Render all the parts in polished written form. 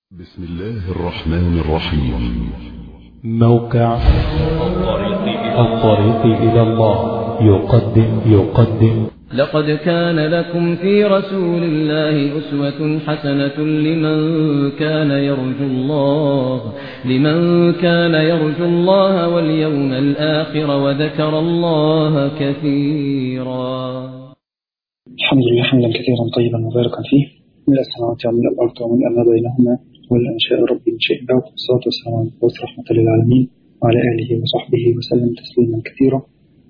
بسم الله الرحمن الرحيم. موقع الطريق إلى الله يقدم لقد كان لكم في رسول الله أسوة حسنة لمن كان يرجو الله واليوم الآخر وذكر الله كثيرا. الحمد لله حمدا كثيرا طيبا مباركا فيه، من السماوات ومن الأرض ومن ما بينهما، ولا إن شاء ربي من شيء بعد. والصلاة والسلام على المبعوث رحمة للعالمين وعلى آله وصحبه وسلم تسليما كثيرا.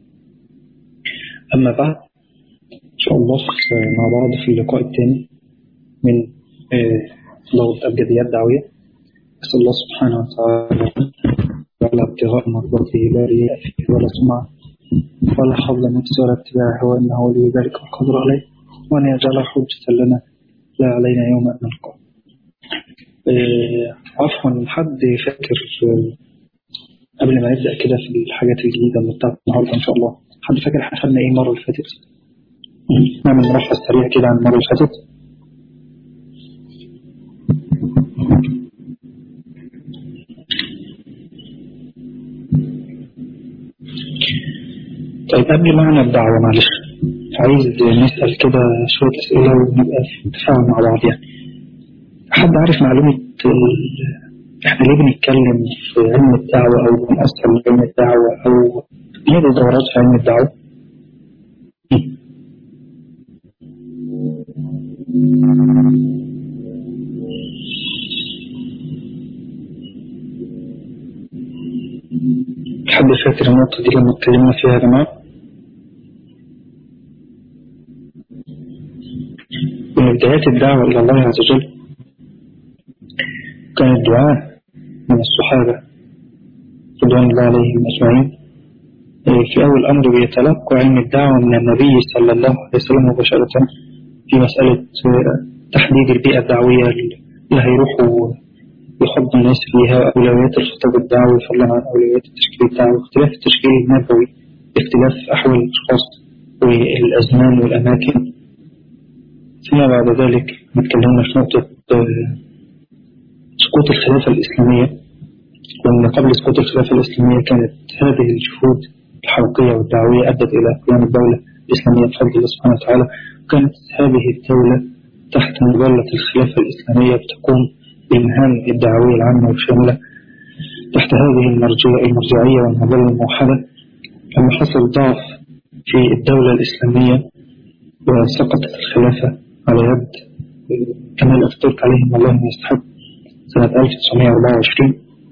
أما بعد، إن شاء الله مع بعض في اللقاء الثاني من دورة أبجديات دعوية. أسأل الله سبحانه وتعالى على ابتغاء مرضاته لا رياء فيه ولا سمعة ولا حظ نفس ولا اتباع هوى، إنه ولي ذلك والقدر عليه، وأن يجعل حجة لنا لا علينا يوم أن نلقاه. عفوا، حد فاكر قبل ما نبدأ كده في الحاجات الجديدة اللي بتاعت النهاردة إن شاء الله، حد فاكر احنا خدنا إيه المرة اللي فاتت؟ نعمل ملخص سريع كده عن المرة اللي فاتت. طيب قبل ما نبدأ معلش عايز نسأل كده شوية أسئلة ونبقى في تفاعل مع بعض. يعني حد عارف معلومة احنا ليه بنتكلم في علم الدعوة أو بنأثر علم الدعوة أو ليه دورات في علم الدعوة؟ حد فاكر النقطة دي لما اتكلمنا فيها يا جماعة؟ من بدايات الدعوة إلى الله عز وجل كان الدعاء من الصحابة رضوان الله عليهم أجمعين في أول أمر بيتلقوا علم الدعوة من النبي صلى الله عليه وسلم مباشرة في مسألة تحديد البيئة الدعوية اللي هيروحوا يخض الناس فيها، أولويات الخطاب الدعوي فضلا عن أولويات التشكيل الدعوي، اختلاف التشكيل النبوي، اختلاف أحوال الأشخاص والأزمان والأماكن. ثم بعد ذلك نتكلمنا في نقطة سقوط الخلافة الإسلامية، وأن قبل سقوط الخلافة الإسلامية كانت هذه الجهود الحركية والدعوية أدت إلى قيام الدولة الإسلامية بفضل الله سبحانه وتعالى. كانت هذه الدولة تحت مظلة الخلافة الإسلامية بتقوم بالمهام الدعوية العامة والشاملة تحت هذه المرجعية والمظلة الموحدة. لما حصل ضعف في الدولة الإسلامية وسقطت الخلافة على يد كمال أتاتورك عليهم الله ما يستحق سنة 1924،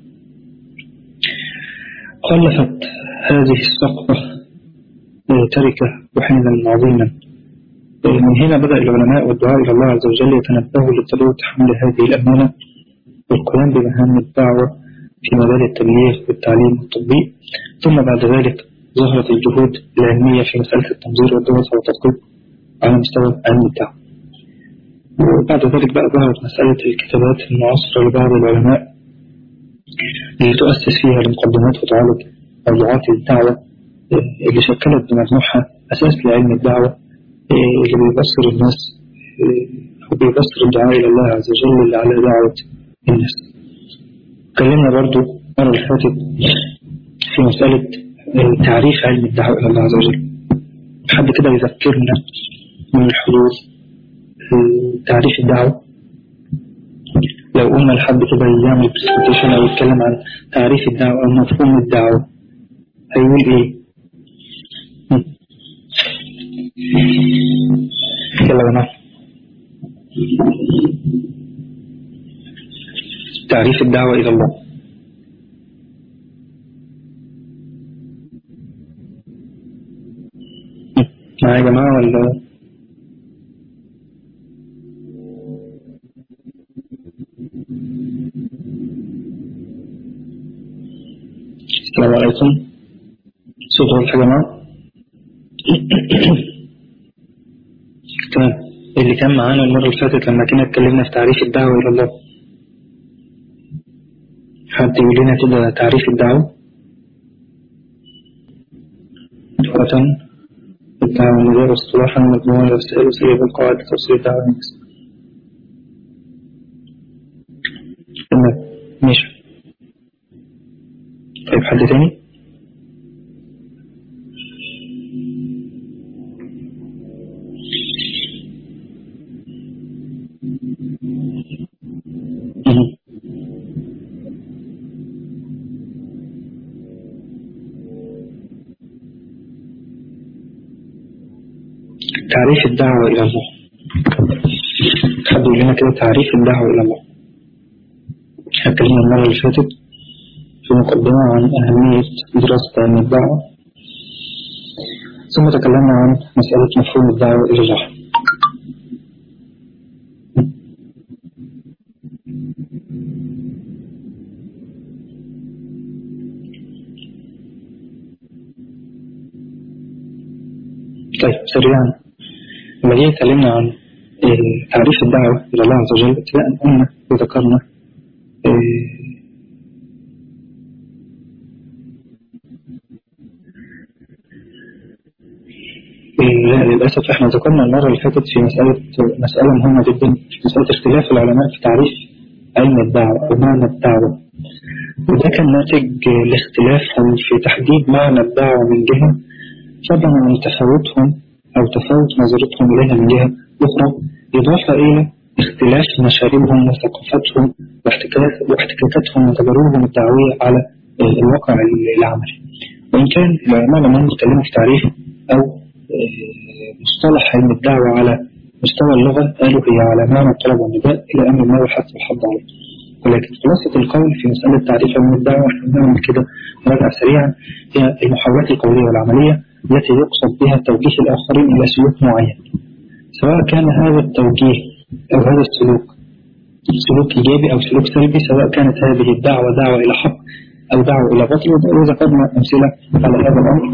خلفت هذه السقطة تركة وحينا عظيما. من هنا بدأ العلماء والدعاء إلى الله عز وجل يتنبهوا لضرورة تحمل هذه الأمانة والقيام بمهام الدعوة في مجال التبليغ والتعليم والتطبيق. ثم بعد ذلك ظهرت الجهود العلمية في مسألة التنظير والدراسة والتدقيق على مستوى علم الدعوة. وبعد ذلك بقى ظهرت مسألة الكتابات المعاصرة لبعض العلماء اللي تؤسس فيها المقدمات وتعالج موضوعات الدعوة اللي شكلت بمجموعها أساس لعلم الدعوة اللي بيبصر الناس وبيبصر الدعاء إلى الله عز وجل اللي على دعوة الناس. تكلمنا برضو مرة اللي فاتت في مسألة تعريف علم الدعوة إلى الله عز وجل. حد كده يذكرنا من الحضور تعريف الدعوة؟ لو قلنا لحد كده يعمل برزنتيشن أو يتكلم عن تعريف الدعوة أو مفهوم الدعوة هيقول إيه؟ يلا يا جماعة، تعريف الدعوة إلى الله. معايا يا جماعة ولا؟ السلام عليكم، صوت واضح يا جماعة؟ تمام. اللي كان معانا المرة اللي فاتت لما كنا اتكلمنا في تعريف الدعوة إلى الله، حد يقول لنا كده تعريف الدعوة؟ الدعوة مجال اصطلاحا مجموعة رسائل وسيلة القواعد تفسير الدعوة. تمام ماشي. طيب حد تاني؟ تعريف الدعوة إلى الله. حد يقول لنا كده تعريف الدعوة إلى الله. اتكلمنا المرة اللي فاتت في مقدمة عن أهمية دراسة علم الدعوة، ثم تكلمنا عن مسألة مفهوم الدعوة إلى الله. طيب سريعا لما جينا اتكلمنا عن تعريف الدعوة إلى الله عز وجل، ابتداء قلنا وذكرنا للأسف احنا ذكرنا المرة اللي فاتت في مسألة مهمة جدا، في مسألة اختلاف العلماء في تعريف علم الدعوة أو معنى الدعوة، وده كان ناتج لاختلافهم في تحديد معنى الدعوة من جهة، فضلا عن تفاوتهم أو تفاوت نظرتهم إليها من جهة أخرى، إضافة إلى اختلاف مشاربهم وثقافتهم واحتكاكاتهم وتجاربهم الدعوية على الواقع العملي. وإن كان العلماء لما يتكلموا في تعريف أو مصطلح علم الدعوة على مستوى اللغة قالوا هي على معنى الطلب والنداء إلى أمر ما والحث والحض عليه، ولكن خلاصة القول في مسألة تعريف علم الدعوة احنا بنعمل كده مراجعة سريعا هي المحاولات القولية والعملية التي يقصد بها توجيه الآخرين إلى سلوك معين، سواء كان هذا التوجيه أو هذا السلوك سلوك إيجابي أو سلوك سلبي، سواء كانت هذه الدعوة دعوة إلى حق أو دعوة إلى باطل. وذكرنا أمثلة على هذا الأمر.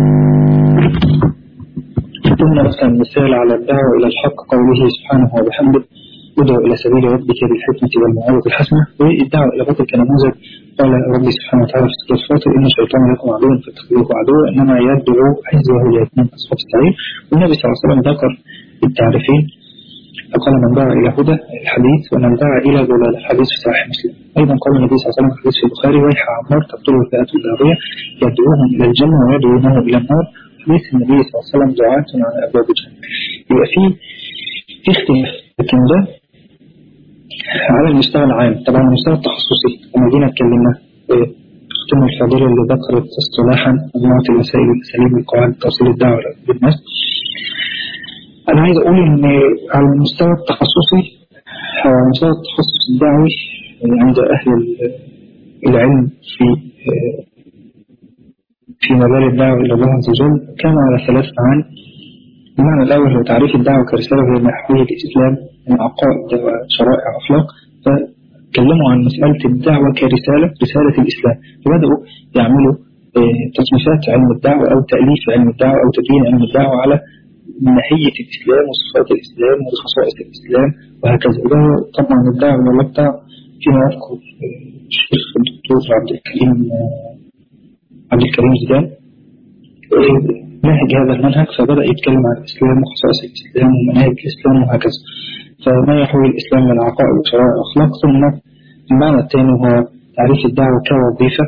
قلنا مثلا مثال على الدعوة إلى الحق قوله سبحانه وبحمده ادعو إلى سبيل ربك بالحكمة والموعظة الحسنة، والدعوة إلى باطل كنموذج قال ربي سبحانه وتعالى في سورة الفاطر إن الشيطان لكم عدو فاتخذوه عدوا إنما يدعو حزبه ليكون أصحاب السعير. والنبي صلى الله عليه وسلم ذكر التعريفين فقال من دعا إلى هدى الحديث ومن دعا إلى ضلال الحديث في صحيح مسلم. أيضا قال النبي صلى الله عليه وسلم في الحديث في البخاري ويح عمار تقتله الفئات الباغية يدعوهم إلى الجنة ويدعونه إلى النار. حديث النبي صلى الله عليه وسلم دعاة على أبواب الجنة. يبقى في اختلاف، لكن ده على المستوى العام. طبعا المستوى التخصصي لما جينا اتكلمنا اختنا الفاضلة اللي ذكرت اصطلاحا مجموعة الوسائل والأساليب والقواعد توصيل الدعوة للناس، أنا عايز أقول إن على المستوى التخصصي أو على المستوى التخصص الدعوي عند أهل العلم في مجال الدعوة إلى الله عز وجل كان على ثلاث معاني. المعنى الأول هو تعريف الدعوة كرسالة هي ما يحويه الإسلام من عقائد وشرائع وأخلاق، فكلموا عن مسألة الدعوة كرسالة، رسالة الإسلام، فبدأوا يعملوا تصنيفات علم الدعوة أو تأليف علم الدعوة أو تدوين علم الدعوة على ماهية الإسلام وصفات الإسلام وخصائص الإسلام وهكذا. وده طبعا الدعوة والله بتاع فيما يذكر الشيخ الدكتور عبد الكريم زيدان نهج هذا المنهج، فبدأ يتكلم عن الإسلام وخصائص الإسلام ومناهج الإسلام وهكذا، فما يحوي الإسلام من عقائد وشرائع وأخلاق. ثم المعنى الثاني هو تعريف الدعوة كوظيفة،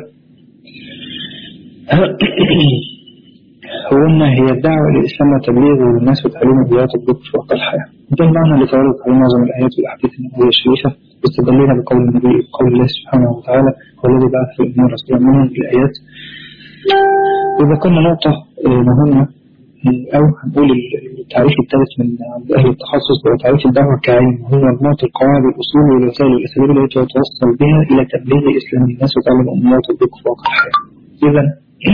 هو أن هي الدعوة للإسلام وتبليغ للناس وتعليم البيئات الضبط في وقت الحياة. ده المعنى اللي تورد عليه معظم الآيات والأحاديث النبوية الشريفة، واستدلنا بقول النبي قول الله سبحانه وتعالى والذي بعث في الأمور رسولا منهم الآيات. وذكرنا نقطة مهمة أو هنقول التعريف الثالث من عند أهل التخصص هو تعريف الدعوة كعلم، وهو مجموعة القواعد والأصول والوسائل والأساليب التي توصل بها إلى تبليغ الإسلام للناس وتعلم أمورات الضبط في وقت الحياة. إذا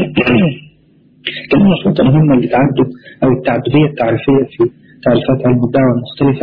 كمان نقطة مهمة للتعدد أو التعددية التعريفية في تعريفات علم الدعوة المختلفة،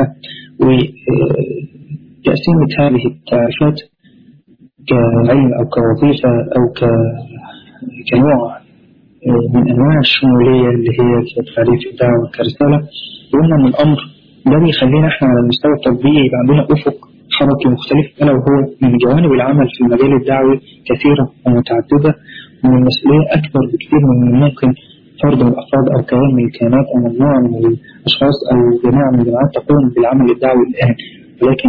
وتقسيمة هذه التعريفات كعلم أو كوظيفة أو كنوع من أنواع الشمولية اللي هي تعريف الدعوة كرسالة. وقلنا أن الأمر ده بيخلينا إحنا على المستوى التطبيقي يبقى عندنا أفق حركي مختلف، ألا وهو من جوانب العمل في المجال الدعوي كثيرة ومتعددة، ومن المسؤولية أكبر بكثير من ممكن فرد من الأفراد أو كيان من الكيانات أو مجموعة من الأشخاص أو جماعة من الجماعات تقوم بالعمل الدعوي الآن. ولكن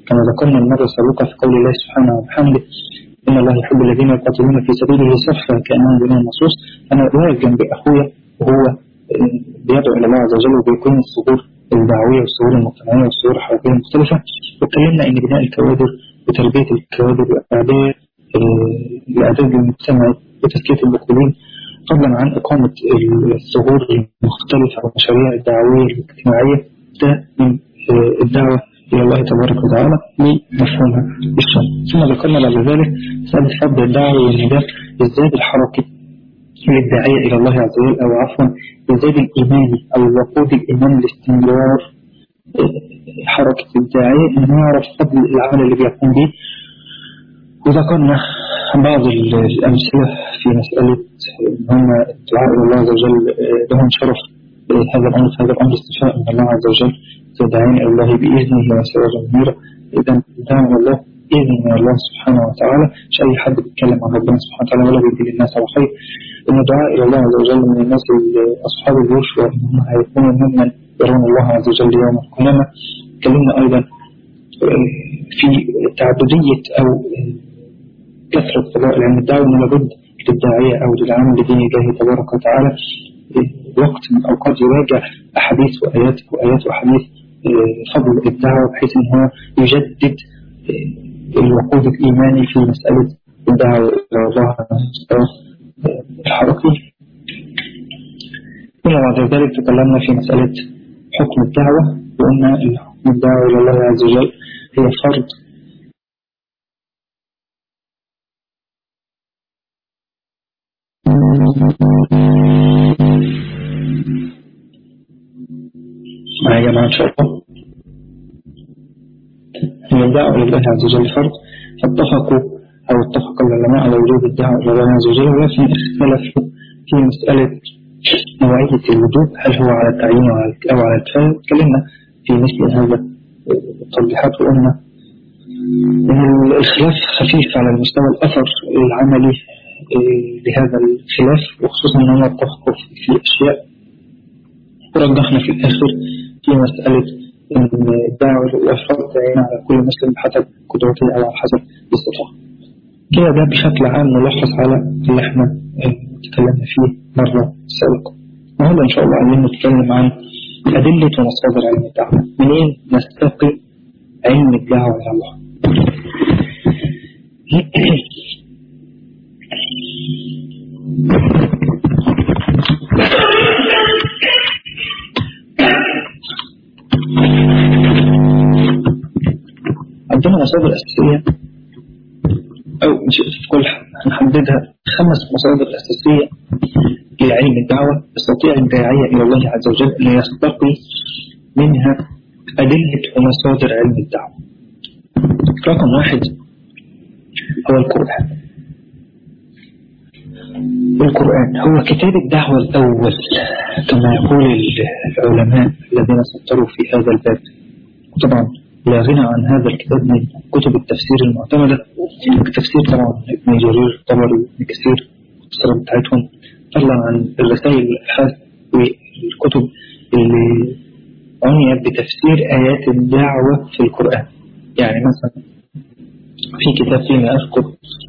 كما ذكرنا المرة السابقة في قول الله سبحانه وبحمده إن الله يحب الذين يقاتلون في سبيله صفا كأنهم بنيان مرصوص. أنا واقف جنب أخويا وهو بيدعو إلى الله عز وجل وبيقيم الثغور الدعوية والثغور المجتمعية والثغور الحركية المختلفة، واتكلمنا إن بناء الكوادر وتربية الكوادر الإعداد للمجتمع وتزكية المقبلين فضلا عن إقامة الثغور المختلفة والمشاريع الدعوية الاجتماعية ده من الدعوة إلى الله تبارك وتعالى بمفهومها الشرعي. ثم ذكرنا بعد ذلك مسألة فضل الدعوة والنداء الزاد الحركي للداعية إلى الله عز وجل، أو عفوا الزاد الإيماني أو الوقود الإيماني لاستمرار حركة الداعية إنه يعرف فضل العمل اللي بيقوم به. وذكرنا بعض الأمثلة في مسألة إن هم الدعاء إلى الله عز وجل لهم شرف هذا الأمر استشاء من الله عز وجل تدعين إلى الله بإذنه وسراجا منيرا. إذا دعاء الله إذن من الله سبحانه وتعالى، مش أي حد بيتكلم عن ربنا سبحانه وتعالى ولا بيدي للناس على خير. إن الدعاء إلى الله عز وجل من الناس أصحاب البشرى إنهم هيكونوا ممن يرون الله عز وجل يوم القيامة. تكلمنا أيضا في تعددية أو كثرة فضائل علم الدعوة، إن لابد للداعية أو للعامل لدين الله تبارك وتعالى وقت من أوقات يراجع أحاديث وآيات وأحاديث فضل الدعوة بحيث أن هو يجدد الوقود الإيماني في مسألة الدعوة إلى الله الحركي. ثم بعد ذلك تكلمنا في مسألة حكم الدعوة، وقلنا حكم الدعوة إلى الله عز وجل هي فرض معايا جماعة إن شاء الله. هي الدعوة إلى الله عز وجل فرض، اتفق العلماء على وجوب الدعوة إلى الله عز وجل، ولكن اختلفوا في مسألة نوعية الوجوب، هل هو على التعيين أو على الكفاية. تكلمنا في مثل هذا التوضيحات وقلنا إن الخلاف خفيف على المستوى الأثر العملي لهذا الخلاف، وخصوصا أن هم اتفقوا في أشياء، ورجحنا في الآخر في مسألة أن الدعوة والفرض تعين على كل مسلم بحسب قدرته أو على حسب استطاعته. كده ده بشكل عام ملخص على اللي احنا تكلمنا فيه مرة سابقة. وهذا إن شاء الله عايزين نتكلم عن أدلة ومصادر علم الدعوة. منين نستقي علم الدعوة إلى الله؟ عندنا مصادر أساسية، أو مش كل هنحددها 5 مصادر أساسية لعلم الدعوة يستطيع الداعية إلى الله عز وجل أن يستقي منها أدلة ومصادر علم الدعوة. رقم 1 هو القرآن. القرآن هو كتاب الدعوة الأول كما يقول العلماء الذين سطروا في هذا الباب. طبعا لا غنى عن هذا الكتاب من كتب التفسير المعتمدة، التفسير طبعا ابن جرير الطبري وابن كثير والسرد بتاعتهم، فضلا عن الرسائل الأبحاث والكتب اللي عنيت بتفسير آيات الدعوة في القرآن. يعني مثلا في كتاب فيما أذكر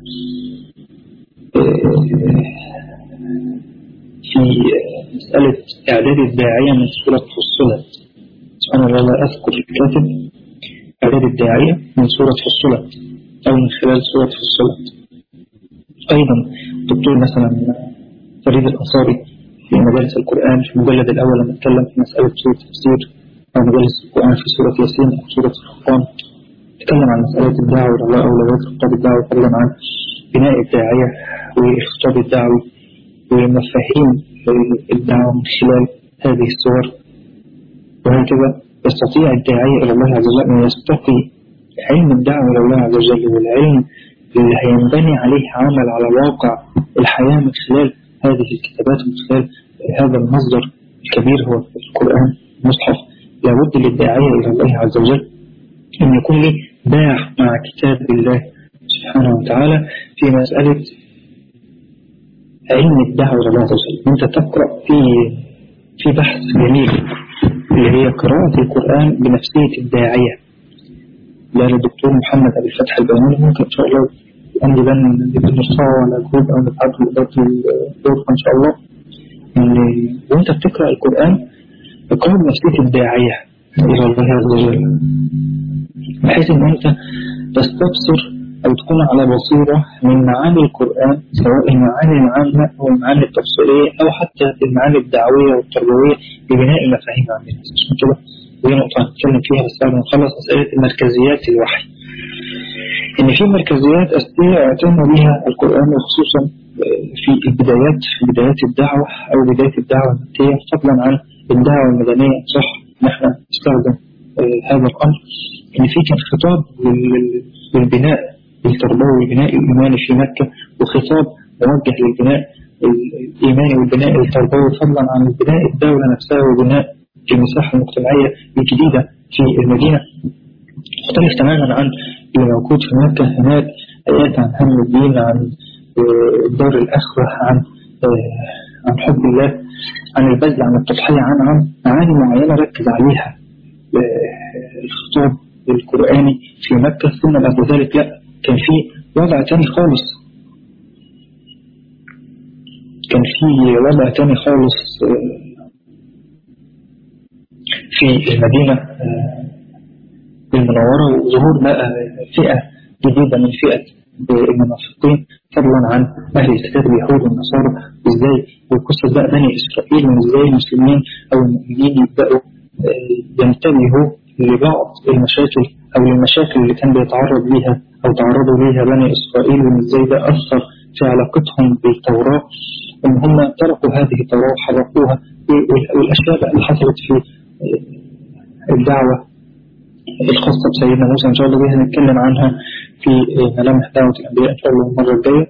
في مسألة إعداد الداعية من سورة فصلت. سبحان الله لا أذكر الكاتب. إعداد الداعية من سورة فصلت أو من خلال سورة فصلت. أيضا دكتور مثلا فريد الأنصاري في مجالس القرآن في المجلد الأول لما اتكلم في مسألة سورة تفسير أو مجالس القرآن في سورة ياسين أو سورة الفرقان، تكلم عن مسألة الدعوة إلى الله أو أولويات خطاب الدعوة، تكلم عن بناء الداعية والخطاب الدعوي ومفاهيم الدعوة من خلال هذه الصور. وهكذا يستطيع الداعية إلى الله عز وجل أن يستقي علم الدعوة إلى الله عز وجل والعلم اللي هينبني عليه عمل على واقع الحياة من خلال هذه الكتابات ومن خلال هذا المصدر الكبير هو القرآن المصحف. لابد للداعية إلى الله عز وجل أن يكون له باع مع كتاب الله سبحانه وتعالى في مسألة علم الدعوة إلى الله عز وجل. أنت تقرأ في بحث جميل اللي هي قراءة القرآن بنفسية الداعية. للدكتور محمد أبي الفتح البياني. ممكن إن شاء الله عندي بنشتغل على جروب أو نبعته لإدارة الغرفة إن شاء الله. إن وأنت بتقرأ القرآن اقرأ بنفسية الداعية إلى الله عز وجل، بحيث إن أنت تستبصر أو تكون على بصيرة من معاني القرآن، سواء المعاني العامة أو المعاني التفصيلية أو حتى المعاني الدعوية والتربوية لبناء المفاهيم عن الناس. عشان كده دي نقطة هنتكلم فيها بس بعد ما نخلص مسألة مركزيات الوحي. إن في مركزيات أساسية اعتنى بها القرآن وخصوصا في بدايات الدعوة أو بداية الدعوة المكية، فضلا عن الدعوة المدنية. صح نحن نستخدم هذا الأمر إن في كان خطاب للبناء التربوي والبناء الإيماني في مكة، وخطاب موجه للبناء الإيماني والبناء التربوي، فضلا عن بناء الدولة نفسها وبناء المساحة المجتمعية الجديدة في المدينة. مختلف تماما عن اللي موجود في مكة. هناك آيات عن هم الدين، عن دار الآخرة، عن حب الله، عن البذل، عن التضحية، عن معاني معينة ركز عليها الخطاب القرآني في مكة. ثم بعد ذلك لا، كان في وضع تاني خالص، في المدينة المنورة، وظهور بقى فئة جديدة من فئة المنافقين، فضلا عن أهل الكتاب اليهود والنصارى. إزاي وقصة بقى بني إسرائيل، وإزاي المسلمين أو المؤمنين يبدأوا ينتبهوا لبعض المشاكل أو المشاكل اللي كان بيتعرض ليها أو تعرضوا ليها بني إسرائيل، وإزاي ده أثر في علاقتهم بالتوراة، إن هم تركوا هذه التوراة وحرقوها، والأشياء اللي حصلت في الدعوة الخاصة بسيدنا موسى. إن شاء الله بها نتكلم عنها في ملامح دعوة الأنبياء إن شاء الله المرة الجاية.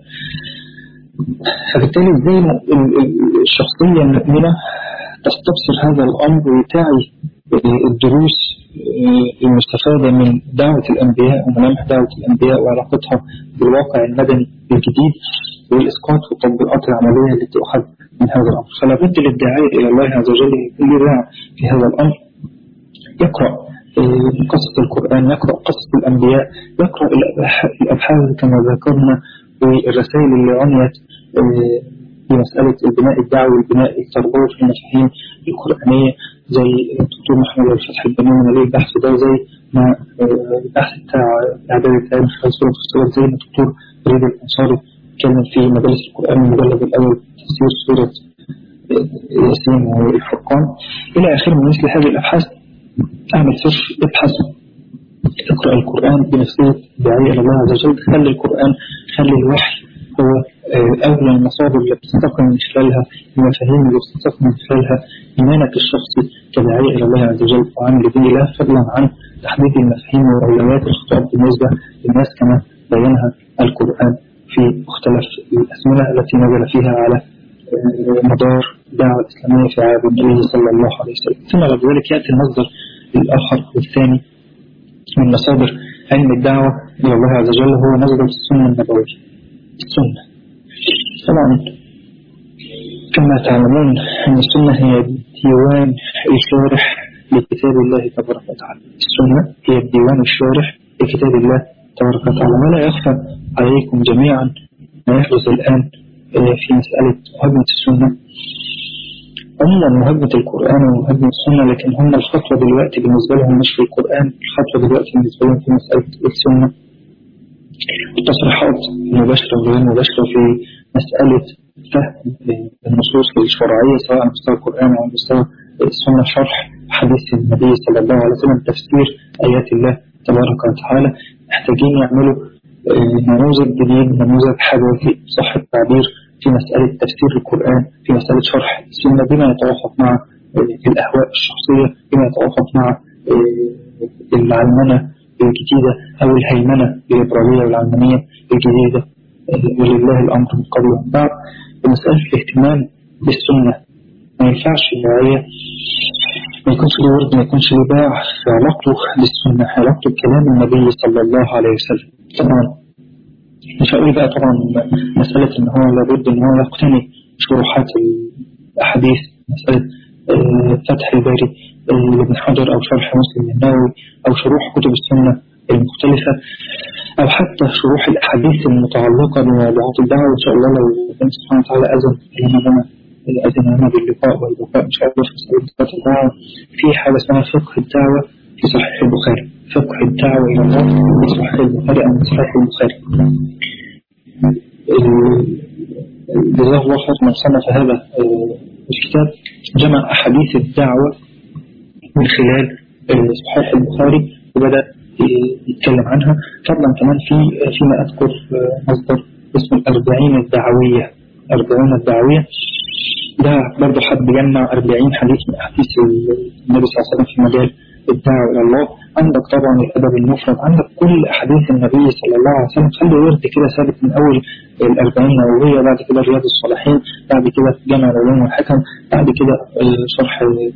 فبالتالي إزاي الشخصية المؤمنة تستبصر هذا الأمر وتعي الدروس المستفادة من دعوة الأنبياء وملامح دعوة الأنبياء وعلاقتها بالواقع المدني الجديد، والإسقاط والتطبيقات العملية التي تؤخذ من هذا الأمر. فلا بد للداعية إلى الله عز وجل يكون له في هذا الأمر، يقرأ قصة القرآن، يقرأ قصة الأنبياء، يقرأ الأبحاث كما ذكرنا والرسائل اللي عنيت في مسألة البناء الدعوي والبناء التربوي في المفاهيم القرآنية، زي الدكتور محمد أبي الفتح البياني ليه البحث ده، زي ما البحث بتاع إعداد الكلام في سورة الصور، زي ما الدكتور فريد الأنصاري كان في مدارس القرآن المجلد الأول تفسير سورة ياسين والفرقان إلى آخر من مثل هذه الأبحاث. أعمل سيرش، ابحث، اقرأ القرآن بنفسية داعية إلى الله عز وجل. خلي القرآن، خلي الوحي هو أولى المصادر اللي بتستقم من خلالها المفاهيم اللي بتستقم من خلالها إيمانك الشخصي كداعية إلى الله عز وجل وعمل دين الله، فضلا عن تحديد المفاهيم وأولويات الخطاب بالنسبة للناس كما بينها القرآن في مختلف الأزمنة التي نزل فيها على مدار الدعوة الإسلامية في عهد النبي صلى الله عليه وسلم. ثم بعد ذلك يأتي المصدر الآخر والثاني من مصادر علم الدعوة إلى الله عز وجل، هو مصدر السنة النبوية. السنة طبعا كما تعلمون أن السنة هي ديوان الشارح لكتاب الله تبارك وتعالى. السنة هي الديوان الشارح لكتاب الله تبارك وتعالى. ولا يخفى عليكم جميعا ما يحدث الآن في مسألة مهاجمة السنة، عموما مهاجمة القرآن ومهاجمة السنة، لكن هم الخطوة دلوقتي بالنسبة لهم مش في القرآن، الخطوة دلوقتي بالنسبة لهم في مسألة السنة. التصريحات المباشرة وغير مباشرة في مسألة فهم النصوص الشرعية سواء على مستوى القرآن أو على مستوى السنة، شرح حديث النبي صلى الله عليه وسلم، تفسير آيات الله تبارك وتعالى. محتاجين يعملوا نموذج جديد، نموذج حداثي صح التعبير في مسألة تفسير القرآن، في مسألة شرح السنة بما يتوافق مع الأهواء الشخصية، بما يتوافق مع العلمنة الجديدة أو الهيمنة الليبرالية والعلمانية الجديدة، ولله الأمر من قبل ومن بعد. ومسألة الاهتمام بالسنة، ما ينفعش الداعية ما يكونش له ورد، ما يكونش له باع في علاقته بالسنة، علاقته بكلام النبي صلى الله عليه وسلم. طبعا مش هقول بقى طبعا مسألة إن هو لابد إن هو يقتني شروحات الأحاديث، مسألة فتح الباري لابن حجر أو شرح مسلم النووي أو شروح كتب السنة المختلفة أو حتى شروح الأحاديث المتعلقة بموضوعات الدعوة. وإن شاء الله لو ربنا سبحانه وتعالى أذن لنا باللقاء والبقاء إن شاء الله في مسألة الدعوة في حاجة اسمها فقه الدعوة في صحيح البخاري. فقه الدعوة إلى الله في صحيح البخاري أو من صحيح البخاري. جزاه الله خير من صنف هذا الكتاب جمع أحاديث الدعوة من خلال صحيح البخاري وبدأ يتكلم عنها. فضلا كمان فيما أذكر مصدر اسمه الأربعين الدعوية. 40 الدعوية ده برضه حد جمع 40 حديث من أحاديث النبي صلى الله عليه وسلم في مجال الدعوة إلى الله. عندك طبعا الأدب المفرد، عندك كل أحاديث النبي صلى الله عليه وسلم. خلي ورد كده ثابت من أول 40 نووية، بعد كده رياض الصالحين، بعد كده جامع العلوم والحكم، بعد كده شرح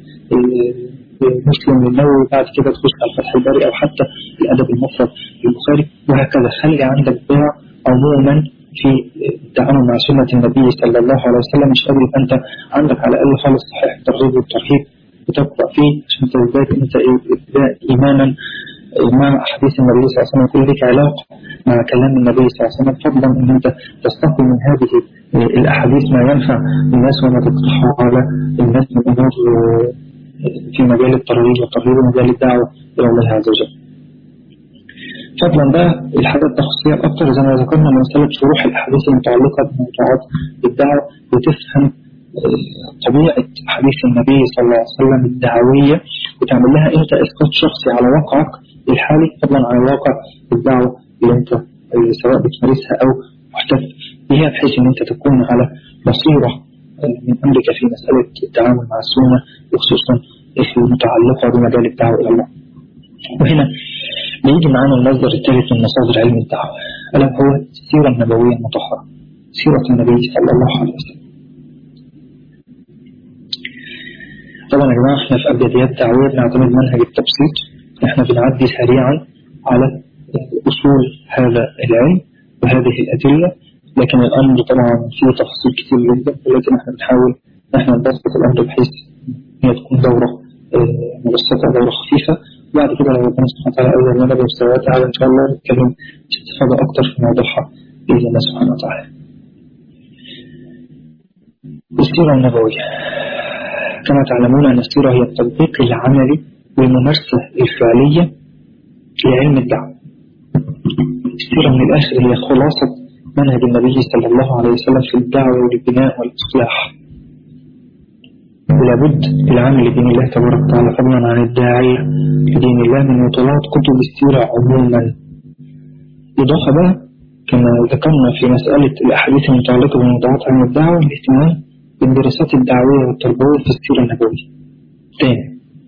مسلم للنووي، بعد كده تخش على فتح الباري أو حتى الأدب المفرد للبخاري وهكذا. خلي عندك بيع عموما في التعامل مع سنة النبي صلى الله عليه وسلم. مش قادر أنت عندك على الأقل خالص صحيح الترغيب والترهيب بتقرأ فيه عشان تزداد أنت إيمانا مع أحاديث النبي صلى الله عليه وسلم، يكون لك علاقة مع كلام النبي صلى الله عليه وسلم. فضلا أن أنت تستقي من هذه الأحاديث ما ينفع الناس وما تقترحه على الناس من أمور في مجال الترغيب والترهيب ومجال الدعوة إلى الله عز وجل. فضلا ده الحاجات التخصصية الأكثر زي ما ذكرنا من مسألة شروح الأحاديث المتعلقة بموضوعات الدعوة وتفهم طبيعة حديث النبي صلى الله عليه وسلم الدعوية وتعمل لها أنت إسقاط شخصي على واقعك الحالي فضلا عن واقع الدعوة اللي أنت سواء بتمارسها أو محتف بها، بحيث أن أنت تكون على بصيرة من أمرك في مسألة التعامل مع السنة وخصوصا المتعلقة بمجال الدعوة إلى الله. وهنا بيجي معانا المصدر الثالث من مصادر علم الدعوة ألا هو السيرة النبوية المطهرة، سيرة النبي صلى الله عليه وسلم. طبعا يا جماعة احنا في أبجديات دعوية بنعتمد منهج التبسيط، احنا بنعدي سريعا على أصول هذا العلم وهذه الأدلة، لكن الأمر طبعا فيه تفاصيل كتير جدا، ولكن احنا بنحاول احنا نبسط الأمر بحيث هي تكون دورة مبسطة، دورة خفيفة. بعد كده لو ربنا سبحانه وتعالى أول لنا بمستويات أعلى إن شاء الله نتكلم باستفاضة أكتر في موضوعها بإذن الله سبحانه وتعالى. السيرة النبوية كما تعلمون أن السيرة هي التطبيق العملي والممارسة الفعلية لعلم الدعوة. السيرة من الآخر هي خلاصة منهج النبي صلى الله عليه وسلم في الدعوة والبناء والإصلاح. ولابد العمل بدين الله تبارك وتعالى فضلا عن الداعية بدين الله من مطالعة كتب السيرة عموما. إضافة بقى كما ذكرنا في مسألة الأحاديث المتعلقة بموضوعات علم الدعوة الاهتمام بالدراسات الدعوية والتربوية في السيرة النبوية. تاني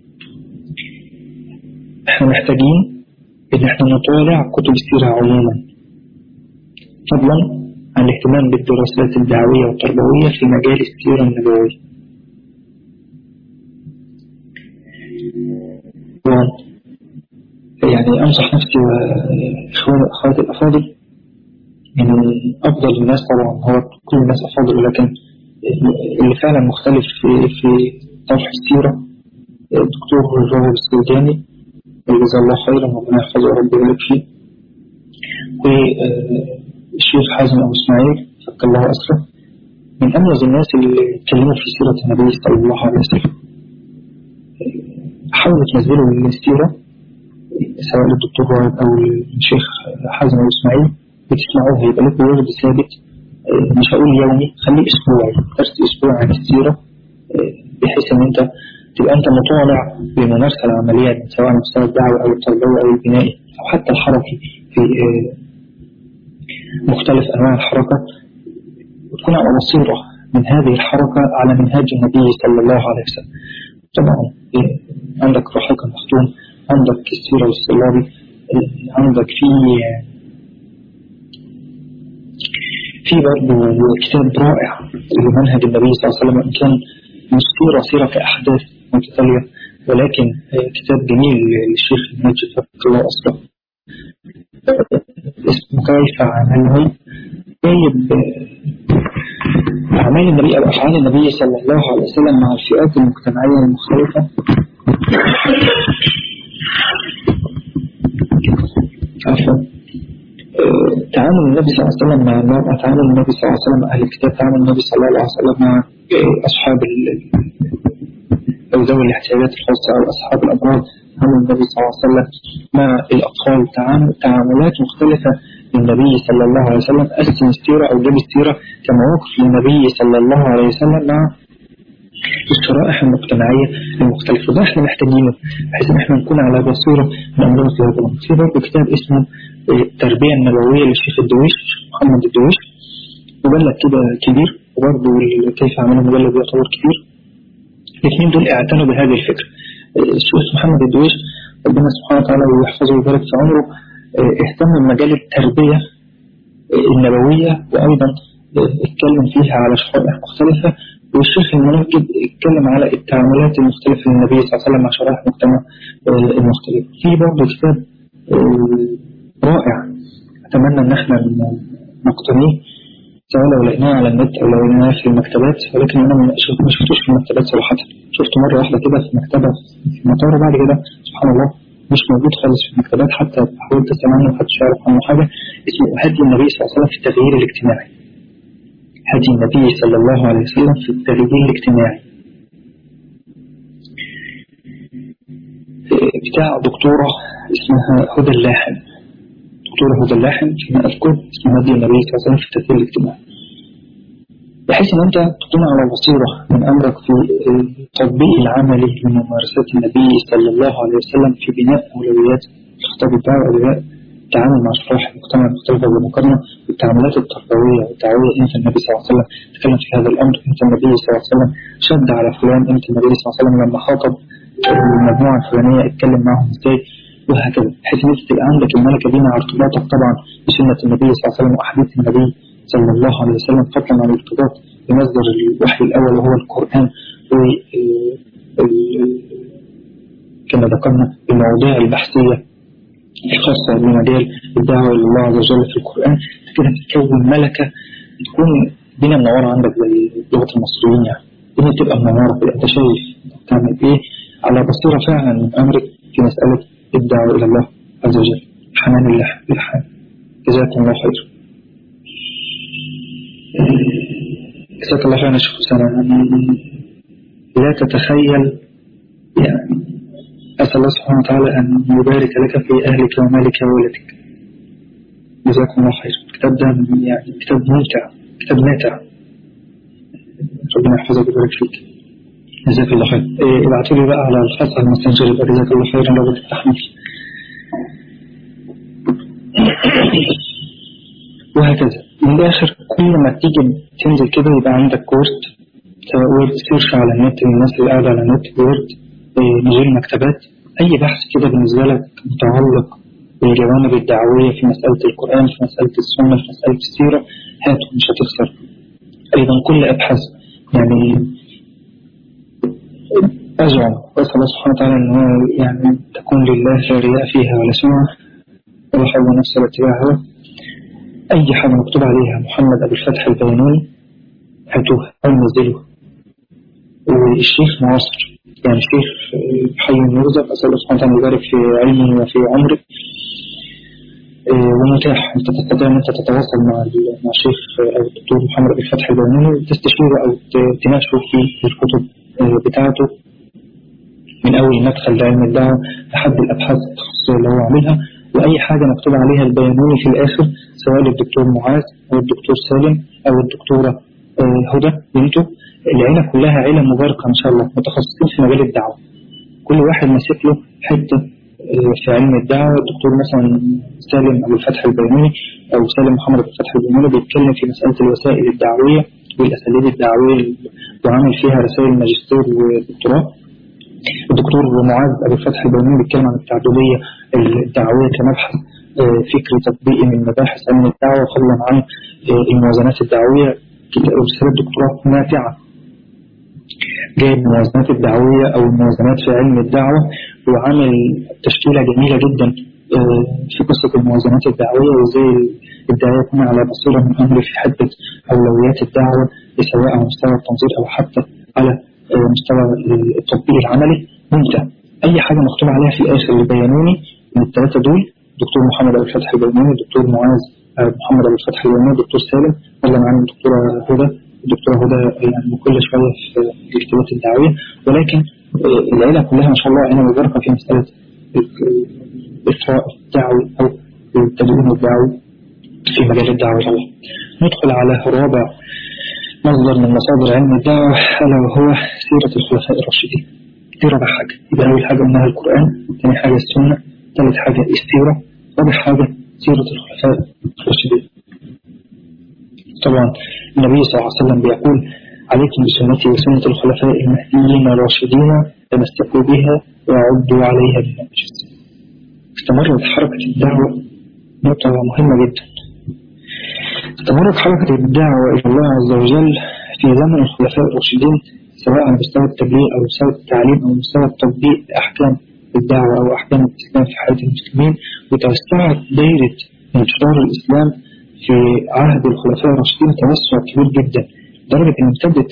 احنا محتاجين ان احنا نطالع كتب السيرة عموما فضلا عن الاهتمام بالدراسات الدعوية والتربوية في مجال السيرة النبوية. يعني أنصح نفسي وأخواتي الأفاضل من أفضل الناس طبعا هو كل الناس أفاضل، ولكن اللي فعلا مختلف في طرح السيرة الدكتور راغب السوداني جزاه الله خيرا ربنا يحفظه ورب يبارك فيه، والشيخ حازم أبو إسماعيل فك الله أسره، من أميز الناس اللي اتكلموا في سيرة النبي صلى الله عليه وسلم. حاولوا تنزلوا السيرة سواء للدكتور راغب أو الشيخ حازم أبو إسماعيل بتسمعوها، يبقى لكم ورد ثابت مش هقول يومي، خليه أسبوعي، درس أسبوع عن السيرة بحيث أن أنت تبقى أنت مطالع بالممارسة العملية سواء على مستوى الدعوة أو التربوي أو البنائي أو حتى الحركي في مختلف أنواع الحركة، وتكون على بصيرة من هذه الحركة على منهاج النبي صلى الله عليه وسلم. طبعا عندك رحيق المختوم، عندك السيرة والسلابي، عندك في برضه كتاب رائع لمنهج النبي صلى الله عليه وسلم، إن كان مش سيرة كأحداث متتالية ولكن كتاب جميل للشيخ الماجد فك الله أسره اسمه كيف عملهم، جايب أعمال النبي أو أفعال النبي صلى الله عليه وسلم مع الفئات المجتمعية المختلفة عفوا تعامل النبي صلى الله عليه وسلم مع المرأة، تعامل النبي صلى الله عليه وسلم مع أهل الكتاب، تعامل النبي صلى الله عليه وسلم مع أصحاب أو ذوي الاحتياجات الخاصة أو أصحاب الأمراض، تعامل النبي صلى الله عليه وسلم مع الأطفال، تعاملات مختلفة للنبي صلى الله عليه وسلم. قسم السيرة أو جاب السيرة كمواقف للنبي صلى الله عليه وسلم مع الشرائح المجتمعية المختلفة. وده احنا محتاجينه بحيث ان احنا نكون على بصيرة من أمرنا في هذا الأمر. في برضه كتاب اسمه التربية النبوية للشيخ الدويش محمد الدويش، مجلد كده كبير، وبرضه كيف عمله مجلد يعتبر كبير. الاثنين دول اعتنوا بهذه الفكرة. الشيخ محمد الدويش ربنا سبحانه وتعالى ويحفظه ويبارك في عمره اهتم بمجال التربية النبوية، وأيضا اتكلم فيها على شرائح مختلفة. والشيخ المنجد اتكلم على التعاملات المختلفة للنبي صلى الله عليه وسلم مع شرائح المجتمع المختلفة. في برضه كتاب رائع أتمنى أن احنا نقتنيه، سواء لو لقيناه على النت أو لو لقيناه في المكتبات، ولكن أنا ما شفتوش في المكتبات صراحة. شفته مرة واحدة كده في مكتبة في المطار، وبعد كده سبحان الله مش موجود خالص في المكتبات، حتى حاولت أسمع عنه محدش يعرف عنه حاجة. اسمه هدي النبي صلى الله عليه وسلم في التغيير الاجتماعي. هدي النبي صلى الله عليه وسلم في التغيير الاجتماعي، بتاع دكتورة اسمها هدى اللاحم. دكتورة هدى اللاحم فيما أذكر اسمه هدي النبي صلى الله عليه وسلم في التغيير الاجتماعي، بحيث أن أنت تكون على بصيرة من أمرك في التطبيق العملي لممارسات النبي صلى الله عليه وسلم في بناء أولويات الخطاب الدعوة وبناء التعامل مع شرائح المجتمع المختلفة بالمقارنة بالتعاملات التربوية والدعوية. أنت النبي صلى الله عليه وسلم تكلم في هذا الأمر، أنت النبي صلى الله عليه وسلم شد على فلان، أنت النبي صلى الله عليه وسلم لما خاطب المجموعة الفلانية اتكلم معهم إزاي، وهكذا، بحيث أن تبقى عندك الملكة دي مع ارتباطك طبعا بسنة النبي صلى الله عليه وسلم وأحاديث النبي صلى الله عليه وسلم، فضلا عن الارتباط بمصدر الوحي الأول وهو القرآن، كما ذكرنا المواضيع البحثية الخاصة بمجال الدعوة إلى الله عز وجل في القرآن. كده تتكون ملكة تكون الدنيا منورة عندك زي لغة المصريين، يعني الدنيا تبقى منورة كده، أنت شايف تعمل إيه على بصيرة فعلا من أمرك في مسألة الدعوة إلى الله عز وجل. حنان الله بالحال. جزاكم الله خير. جزاك الله خير يا شيخ حسين. لا تتخيل، يعني أسأل الله سبحانه وتعالى أن يبارك لك في أهلك ومالك وولدك. جزاكم الله خير. الكتاب ده يعني كتاب ممتع، كتاب ماتع، ربنا يحفظك ويبارك فيك. جزاك الله خير. ابعتوا لي بقى على الخاص على الماسنجر يبقى جزاك الله خير لو بتستحمل. وهكذا من الآخر كل ما تيجي تنزل كده يبقى عندك كورت، سواء وورد سيرش على النت الناس اللي قاعدة على النت، وورد نزول مكتبات، أي بحث كده بالنسبة لك متعلق بالجوانب الدعوية في مسألة القرآن، في مسألة السنة، في مسألة السيرة، هاته مش هتخسر. أيضا كل أبحاث يعني أزعم وأسأل الله سبحانه وتعالى أنه يعني تكون لله لا رياء فيها ولا سمعة ولا حول نفس ولا اتباع هوى. أي حاجة مكتوب عليها محمد أبو الفتح البيانوني هاتوها أو نزلوها. والشيخ معاصر يعني الشيخ حي يرزق، أسأل الله سبحانه وتعالى يبارك في علمه وفي عمره، ومتاح أنت تستطيع أن أنت تتواصل مع الشيخ أو الدكتور محمد أبو الفتح البيانوني وتستشيره أو تناقشه في الكتب بتاعته من أول مدخل لعلم الدعوة لحد الأبحاث التخصصية اللي هو عاملها. وأي حاجة مكتوب عليها البيانوني في الآخر سواء الدكتور معاذ أو الدكتور سالم أو الدكتورة هدى بنته، العيلة كلها عيلة مباركة إن شاء الله، متخصصين في مجال الدعوة، كل واحد ماسك له حتة في علم الدعوة. الدكتور مثلا سالم أبو الفتح البيانوني أو سالم محمد أبو الفتح البيانوني بيتكلم في مسألة الوسائل الدعوية والأساليب الدعوية وعامل فيها رسائل ماجستير ودكتوراه. الدكتور معاذ أبو الفتح البيانوني بيتكلم عن التعددية الدعوية كمبحث فكري تطبيقي من مباحث علم الدعوة، فضلا عن الموازنات الدعوية. رسالة دكتوراه نافعة جايب الموازنات الدعوية أو الموازنات في علم الدعوة، وعامل تشكيلة جميلة جدا في قصة الموازنات الدعوية وإزاي الداعية يكون على بصيرة من أمره في حتة أولويات الدعوة سواء على مستوى التنظير أو حتى على مستوى التطبيق العملي. ممتع. أي حاجة مكتوب عليها في الآخر البيانوني من الثلاثة دول الدكتور محمد أبو الفتح البيومي، الدكتور معاذ محمد أبو الفتح البيومي، الدكتور سالم، ولا معانا الدكتورة هدى يعني كل شوية في الاكتبات الدعوية. ولكن العيلة كلها ما شاء الله أنا مباركة في مسألة الإسراء الدعوي أو التدوين الدعوي في مجال الدعوة إلى الله. ندخل على رابع مصدر من مصادر علم الدعوة ألا وهو سيرة الخلفاء الراشدين. دي رابع حاجة. يبقى أول حاجة قلناها القرآن، ثاني حاجة السنة، ثالث حاجة السيرة، رابع حاجة سيرة الخلفاء الراشدين. طبعا النبي صلى الله عليه وسلم بيقول عليكم بسنتي وسنة الخلفاء المهديين الراشدين تمسكوا بها وعدوا عليها بالنواجذ. استمرت حركة الدعوة، نقطة مهمة جدا. استمرت حركة الدعوة إلى الله عز وجل في زمن الخلفاء الراشدين، سواء على مستوى التبليغ أو مستوى التعليم أو مستوى التطبيق أحكام الدعوة أو أحكام الإسلام في حياة المسلمين. وتوسعت دائرة انتشار الإسلام في عهد الخلفاء الراشدين توسع كبير جدا، لدرجة أن امتدت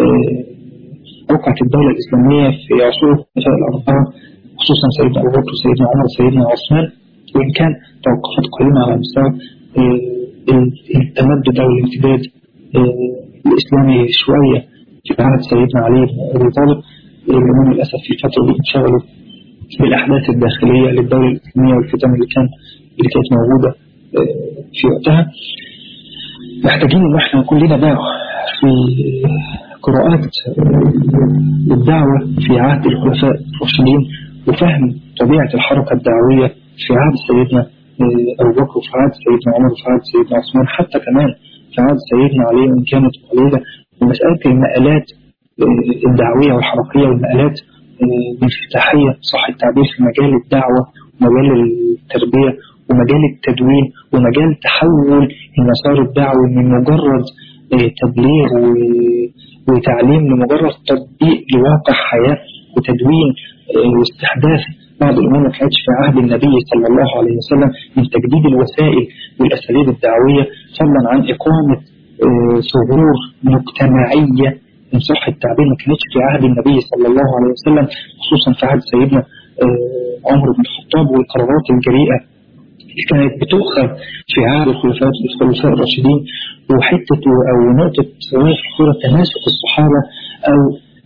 وقعت الدولة الإسلامية في عصور الخلفاء الأربعة، خصوصا سيدنا أبو بكر وسيدنا عمر وسيدنا عثمان، وإن كان توقفت قليلا على مستوى التمدد أو الامتداد الإسلامي شوية في عهد سيدنا علي بن أبي طالب، لأنه للأسف في الفترة دي انشغلوا بالأحداث الداخلية للدولة الإسلامية والفتن اللي كانت موجودة في وقتها. محتاجين إن احنا نكون لنا دعوة في قراءات الدعوة في عهد الخلفاء الراشدين، وفهم طبيعة الحركة الدعوية في عهد سيدنا أبو بكر وفي عهد سيدنا عمر وفي عهد سيدنا عثمان، حتى كمان في عهد سيدنا علي وإن كانت قليلة. ومسألة المقالات الدعوية والحركية والمقالات الانفتاحية صح التعبير في مجال الدعوة ومجال التربية ومجال التدوين ومجال تحول المسار الدعوي من مجرد تبليغ وتعليم لمجرد تطبيق لواقع حياة وتدوين واستحداث بعض الأمور ما كانتش في عهد النبي صلى الله عليه وسلم من تجديد الوسائل والأساليب الدعوية، فضلا عن إقامة ظهور مجتمعية إن صح التعبير ما كانتش في عهد النبي صلى الله عليه وسلم، خصوصا في عهد سيدنا عمر بن الخطاب والقرارات الجريئة اللي كانت بتؤخذ في عهد الخلفاء الراشدين. وحتة أو نقطة سواء في تماسك الصحابة أو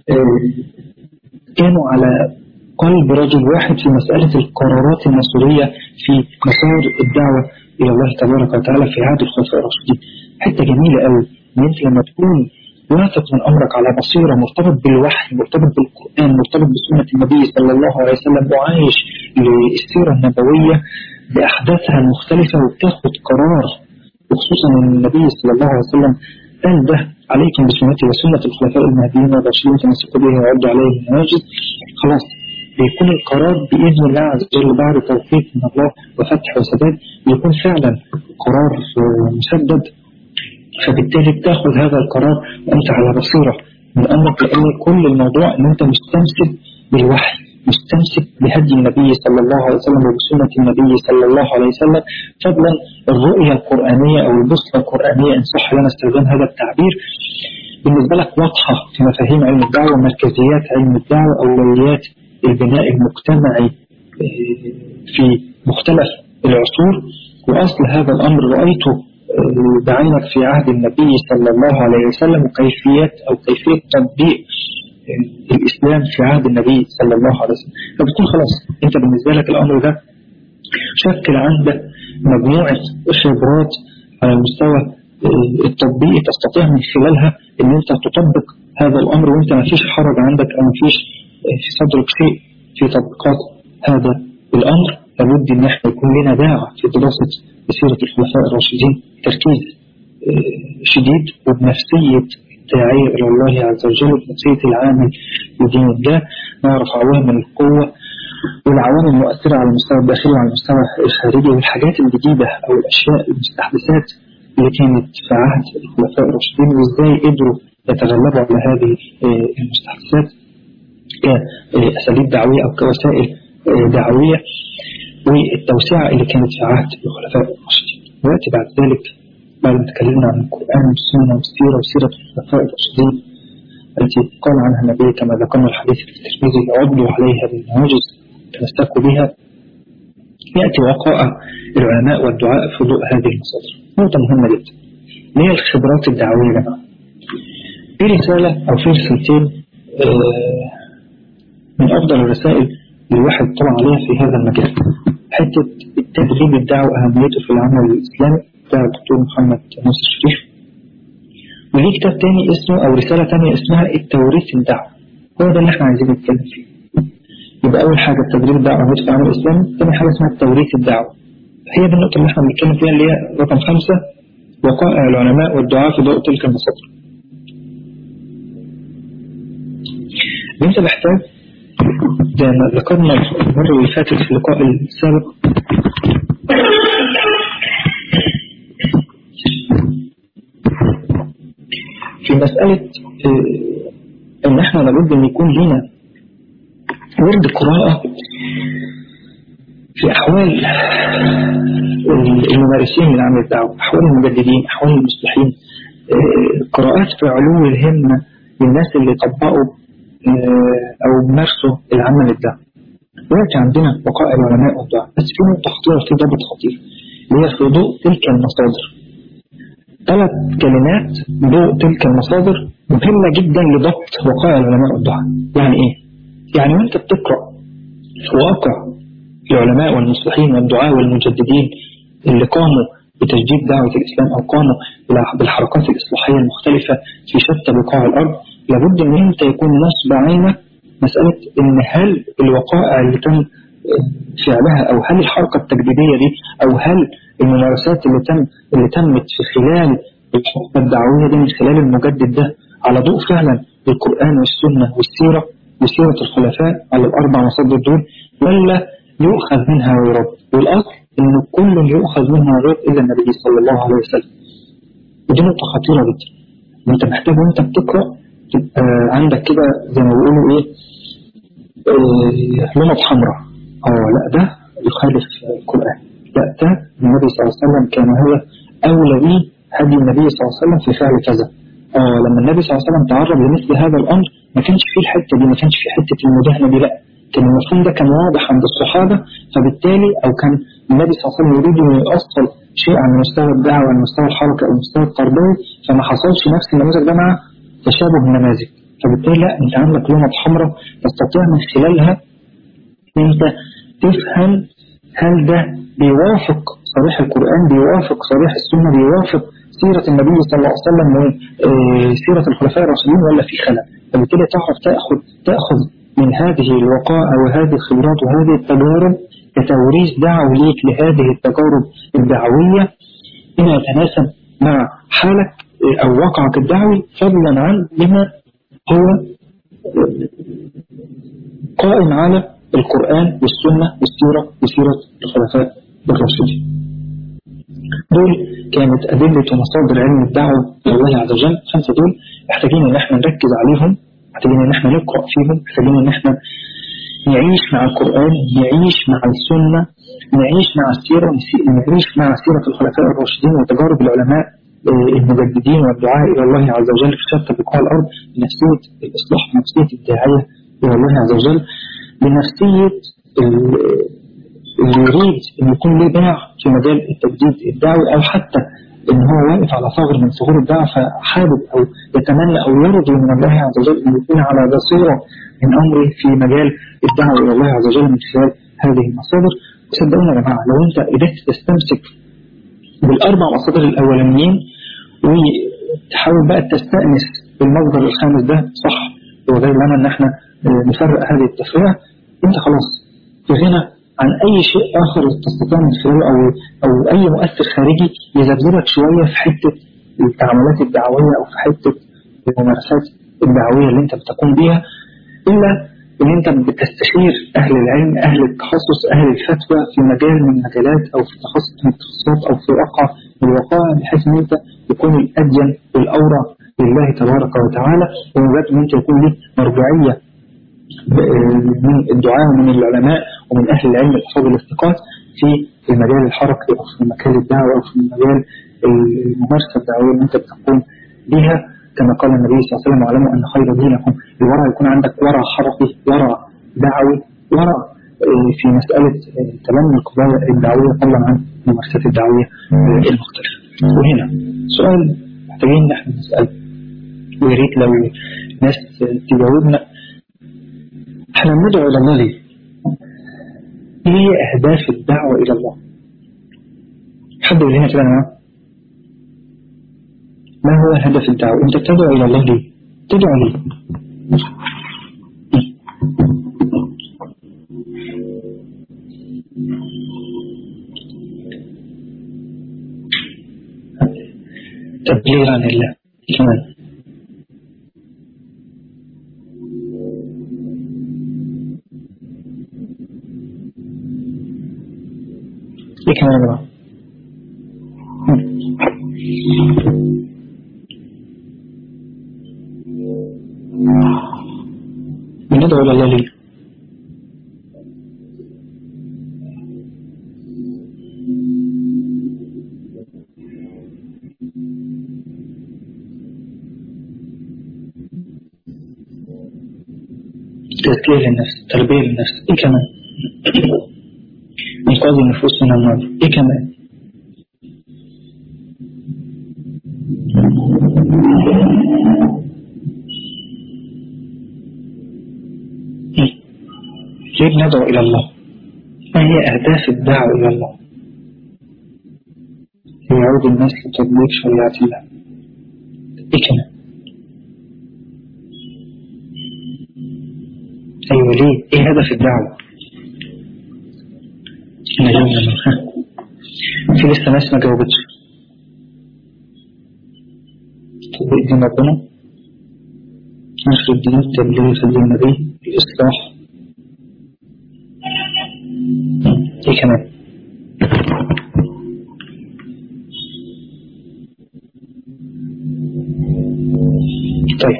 كانوا على قلب رجل واحد في مسألة القرارات المسؤولية في مسار الدعوة إلى الله تبارك وتعالى في عهد الخلفاء الراشدين. حتة جميلة قوي إن أنت لما تكون واثق من أمرك على بصيرة، مرتبط بالوحي، مرتبط بالقرآن، مرتبط بسنة النبي صلى الله عليه وسلم، وعايش للسيرة النبوية بأحداثها المختلفة وبتاخد قرار. وخصوصا النبي صلى الله عليه وسلم قال ده عليكم بسنتي وسنة الخلفاء المهديين الراشدين تمسكوا بها وعدوا عليه بالنواجذ. خلاص بيكون القرار بإذن الله عز وجل بعد توفيق من الله وفتح وسداد، بيكون فعلا قرار مسدد. فبالتالي بتاخد هذا القرار وأنت على بصيرة من أمرك، لأن كل الموضوع أن أنت مستمسك بالوحي، مستمسك بهدي النبي صلى الله عليه وسلم وبسنة النبي صلى الله عليه وسلم، فضلا الرؤية القرآنية أو البصرة القرآنية إن صح لنا استخدام هذا التعبير بالنسبة لك واضحة في مفاهيم علم الدعوة، مركزيات علم الدعوة، أولويات البناء المجتمعي في مختلف العصور. وأصل هذا الأمر رأيته بعينك في عهد النبي صلى الله عليه وسلم، وكيفية تطبيق الإسلام في عهد النبي صلى الله عليه وسلم. فبتكون خلاص أنت بالنسبة لك الأمر ده شكل عندك مجموعة خبرات على المستوى التطبيقي تستطيع من خلالها أن أنت تطبق هذا الأمر، وأنت ما فيش حرج عندك أو ما فيش في صدرك شيء في تطبيقات هذا الأمر. لابد أن احنا يكون لنا داعي في دراسة سيرة الخلفاء الراشدين، تركيز شديد وبنفسية الداعية إلى الله عز وجل وبنفسية العامل لدين الله، نعرف عوامل القوة والعوامل المؤثرة على المستوى الداخلي وعلى المستوى الخارجي، والحاجات الجديدة أو الأشياء المستحدثات اللي كانت في عهد الخلفاء الراشدين، وإزاي قدروا يتغلبوا على هذه المستحدثات كأساليب دعوية أو كوسائل دعوية، والتوسعة اللي كانت في عهد الخلفاء الراشدين. ويأتي بعد ذلك بعد ما تكلمنا عن القرآن والسنة والسيرة وسيرة الخلفاء الراشدين التي قال عنها النبي كما ذكرنا الحديث في الترمذي عضوا عليها بالنواجذ تمسكوا بها، يأتي وقائع العلماء والدعاء في ضوء هذه المصادر. نقطة مهمة جدا اللي هي الخبرات الدعوية جماعة. في رسالة أو في رسالتين من أفضل الرسائل اللي الواحد طلع عليها في هذا المجال، حتة التدريب الدعوة أهميته في العمل الإسلامي بتاع الدكتور محمد موسى الشريف. وليه كتاب تاني اسمه أو رسالة تانية اسمها التوريث الدعوة. هو ده اللي احنا عايزين نتكلم فيه. يبقى أول حاجة التدريب الدعوة أهميته في العمل الإسلامي، تاني حاجة اسمها التوريث الدعوة. هي دي النقطة اللي احنا بنتكلم فيها اللي هي رقم 5 وقائع العلماء والدعاء في ضوء تلك المصادر. انت محتاج زي ما ذكرنا المرة اللي فاتت في اللقاء السابق في مسألة ان احنا لابد ان يكون لنا ورد قراءة في احوال الممارسين من عمل الدعوة، احوال المجددين، احوال المصلحين، قراءات في علو الهمة للناس اللي طبقوا أو مارسوا العمل الدعوي. دلوقتي عندنا وقائع العلماء والدعاء، بس في نقطة خطيرة، في ضابط خطير اللي هي في ضوء تلك المصادر. 3 كلمات ضوء تلك المصادر مهمة جدا لضبط وقائع العلماء والدعاء. يعني إيه؟ يعني وأنت بتقرأ في واقع العلماء والمصلحين والدعاء والمجددين اللي قاموا بتجديد دعوة الإسلام أو قاموا بالحركات الإصلاحية المختلفة في شتى بقاع الأرض، لابد ان انت يكون نصب عينك مسألة ان هل الوقائع اللي تم فعلها او هل الحركة التجديدية دي او هل الممارسات اللي تمت في خلال الحركة الدعوية دي من خلال المجدد ده على ضوء فعلا القرآن والسنة والسيرة وسيرة الخلفاء على ال4 مصادر دول، ولا يؤخذ منها ويرد. والأصل انه كل يؤخذ منها ويرد إلا النبي صلى الله عليه وسلم. ودي نقطة خطيرة جدا. انت محتاج وانت بتقرأ عندك كده زي ما بيقولوا ايه لمبة حمراء. لا ده يخالف القرآن، لا ده النبي صلى الله عليه وسلم كان هو أولى به هدي النبي صلى الله عليه وسلم في فعل كذا. لما النبي صلى الله عليه وسلم تعرض لمثل هذا الأمر ما كانش فيه الحتة دي، ما كانش فيه حتة المداهنة دي، لا كان المفهوم ده كان واضح عند الصحابة، فبالتالي أو كان النبي صلى الله عليه وسلم يريد أن يؤصل شيء عن مستوى الدعوة عن مستوى الحركة أو مستوى التربوي، فما حصلش نفس النماذج ده مع تشابه النماذج. فبالتالي لا انت عندك لمبة حمراء تستطيع من خلالها انت تفهم هل ده بيوافق صريح القرآن، بيوافق صريح السنة، بيوافق سيرة النبي صلى الله عليه وسلم وسيرة الخلفاء الراشدين ولا في خلل. فبالتالي تعرف تأخذ من هذه الوقائع وهذه الخبرات وهذه التجارب كتوريث دعوي ليك لهذه التجارب الدعوية بما يتناسب مع حالك أو واقعك الدعوي، فضلا عن لما هو قائم على القرآن والسنة والسيرة وسيرة الخلفاء الراشدين. دول كانت أدلة ومصادر علم الدعوة لله عز وجل. 5 دول محتاجين ان احنا نركز عليهم، محتاجين ان احنا نقرأ فيهم، محتاجين ان احنا نعيش مع القرآن، نعيش مع السنة، نعيش مع السيرة، نعيش مع سيرة الخلفاء الراشدين وتجارب العلماء المجددين والدعاء إلى الله عز وجل في شتى بقاع الأرض، بنفسية الإصلاح، بنفسية الداعية إلى الله عز وجل، بنفسية اللي يريد أن يكون له باع في مجال التجديد الدعوي، أو حتى أن هو واقف على ثغر من ثغور الدعوة فحابب أو يتمنى أو يرجو من الله عز وجل أن يكون على بصيرة من أمره في مجال الدعوة إلى الله عز وجل من خلال هذه المصادر. وصدقونا يا جماعة لو أنت قدرت تستمسك بال4 مصادر الأولانيين وتحاول بقى تستأنس بالمصدر الخامس ده صح، وغير لنا ان احنا نفرق هذه التفرقة، انت خلاص في غنى عن اي شيء اخر تستطيع من خلاله او اي مؤثر خارجي يذبذبك شوية في حتة التعاملات الدعوية او في حتة الممارسات الدعوية اللي انت بتقوم بيها، الا ان انت بتستشير اهل العلم، اهل التخصص، اهل الفتوى في مجال من المجالات او في تخصص من التخصصات او في واقع من الوقائع، بحيث ان انت يكون الادين والاورى لله تبارك وتعالى، ومجرد ان انت يكون لك مرجعية من الدعاء ومن العلماء ومن اهل العلم الافاضل الثقات في المجال الحركي او في مجال الدعوة او في مجال الممارسة الدعوية اللي انت بتقوم بها. كما قال النبي صلى الله عليه وسلم: واعلموا أن خير دينكم الورع. يكون عندك ورع حركي، ورع دعوي، ورع في مسألة تبني القضايا الدعوية طبعا عن الممارسات الدعوية المختلفة. وهنا سؤال محتاجين نحن نسأل، ويا ريت لو ناس تجاوبنا. احنا ندعو إلى الله ليه؟ ايه هي أهداف الدعوة إلى الله؟ حد يقول لنا كده يا جماعة، ما هو هدف الدعوة؟ انت تدعو إلى الله ليه؟ تدعو ليه؟ تبليغ عن الله كمان. ايه كمان يا جماعة؟ بندعو إلى الله ليه؟ تزكية للنفس، تربية للنفس. ايه كمان؟ إنقاذ النفوس من النار. ايه كمان؟ ليه بندعو إلى الله؟ ما هي أهداف الدعوة إلى الله؟ ليعود الناس لتطبيق شريعة الله. ايه كمان؟ أيوة ليه؟ ايه هدف الدعوة؟ أنا جاوبنا منها. في لسه ناس ما جاوبتش. تطبيق دين ربنا، نشر الدين، تبليغ هدي النبي، الإصلاح. ايه كمان؟ طيب،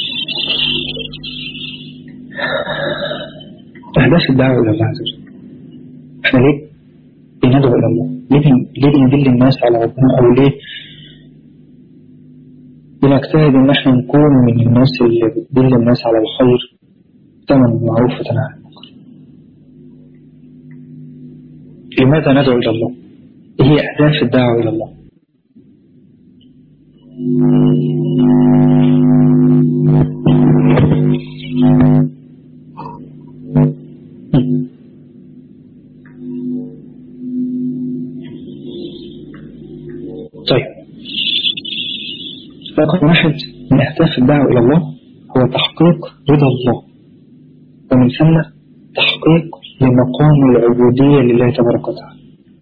أهداف الدعوة إلى الله عز وجل. احنا ليه بندعو إلى الله؟ ليه بندل الناس على ربنا؟ أو ليه بنجتهد إن احنا نكون من الناس اللي بتدل الناس على الخير ثمن معروف وتنهى عن المنكر؟ لماذا ندعو إلى الله؟ إيه هي أهداف الدعوة إلى الله؟ طيب، رقم واحد من أهداف الدعوة إلى الله هو تحقيق رضا الله، ومن ثم تحقيق لمقام العبودية لله تبارك وتعالى.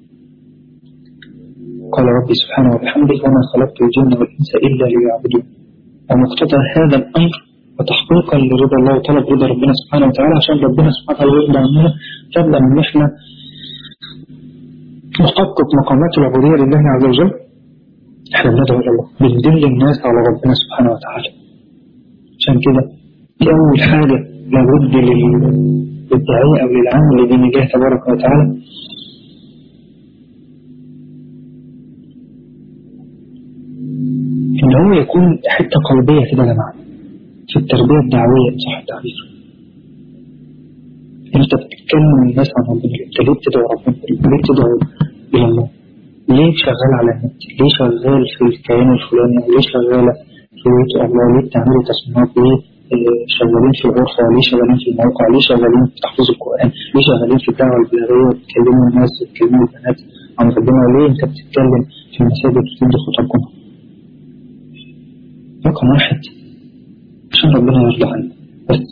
قال ربي سبحانه وبحمده: وما خلقت الجن والإنس إلا ليعبدون. ومقتضى هذا الأمر وتحقيقا لرضا الله وطلب رضا ربنا سبحانه وتعالى، عشان ربنا سبحانه وتعالى يرضى عننا، فضلا من احنا نحقق مقامات العبودية لله عز وجل. احنا بندعو إلى الله، بندل الناس على ربنا سبحانه وتعالى. عشان كده دي أول حاجة لابد للداعية أو للعامل لدين الله تبارك وتعالى إن هو يكون حتة قلبية كده يا جماعة في التربية الدعوية إن صح التعبير. أنت بتتكلم الناس عن ربنا، أنت ليه بتدعو ربنا؟ ليه بتدعو إلى الله؟ ليه شغال على النت؟ ليه شغال في الكيان الفلاني؟ ليه شغالة في بيت الله؟ ليه بتعملوا تصميمات؟ ليه شغالين في الغرفة؟ ليه شغالين في الموقع؟ ليه شغالين في تحفيظ القرآن؟ ليه شغالين في الدعوة البلاغية بتكلموا الناس بتكلموا البنات عن ربنا؟ ليه أنت بتتكلم في المساجد وتدي خطبكم؟ رقم واحد عشان ربنا يرضى عنه بس.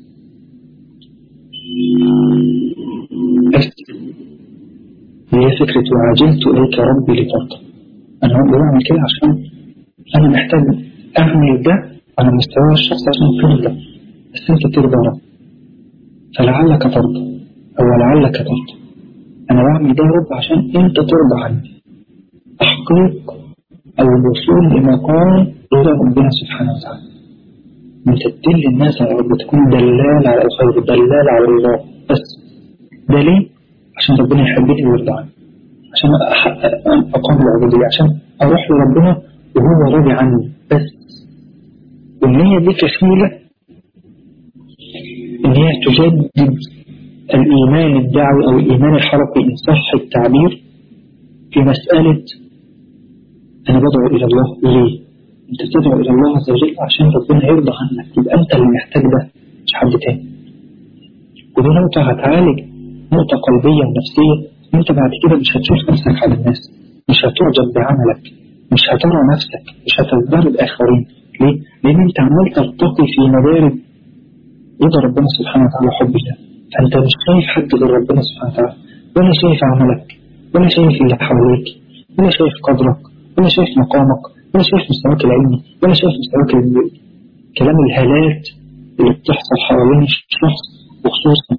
هي فكرة وعجلت إليك ربي لترضى. أنا ربي بعمل كده عشان أنا محتاج أعمل ده على مستوى الشخص عشان ترضى، بس أنت ترضى رب، فلعلك ترضى أو لعلك ترضى. أنا بعمل ده رب عشان أنت ترضى عني، تحقيق أو الوصول لمقام رضا ربنا سبحانه وتعالى. أنت تدل الناس على رب، تكون دلال على الخير، دلال على الله. بس ده ليه؟ عشان ربنا يحبني ويرضى عني، عشان أحقق أقام العبودية، عشان أروح لربنا وهو راضي عني بس. والنية دي كفيلة إن هي تجدد الإيمان الدعوي أو الإيمان الحركي إن صح التعبير في مسألة أنا بدعو إلى الله. ليه؟ أنت تدعو إلى الله عز وجل عشان ربنا يرضى عنك، يبقى أنت اللي محتاج ده مش حد تاني. ودي نقطة هتعالج نقطة قلبية ونفسية. أنت بعد كده مش هتشوف نفسك على الناس، مش هتعجب بعملك، مش هترى نفسك، مش هتزداد الآخرين. ليه؟ لأن أنت عمال ترتقي في مدارج رضا ربنا سبحانه وتعالى حب الله. فأنت مش شايف حد غير ربنا سبحانه وتعالى، ولا شايف عملك، ولا شايف اللي حواليك، ولا شايف قدرك، ولا شايف مقامك، ولا شايف مستواك العلمي، ولا شايف مستواك كلام الهالات اللي بتحصل حوالين الشخص. وخصوصا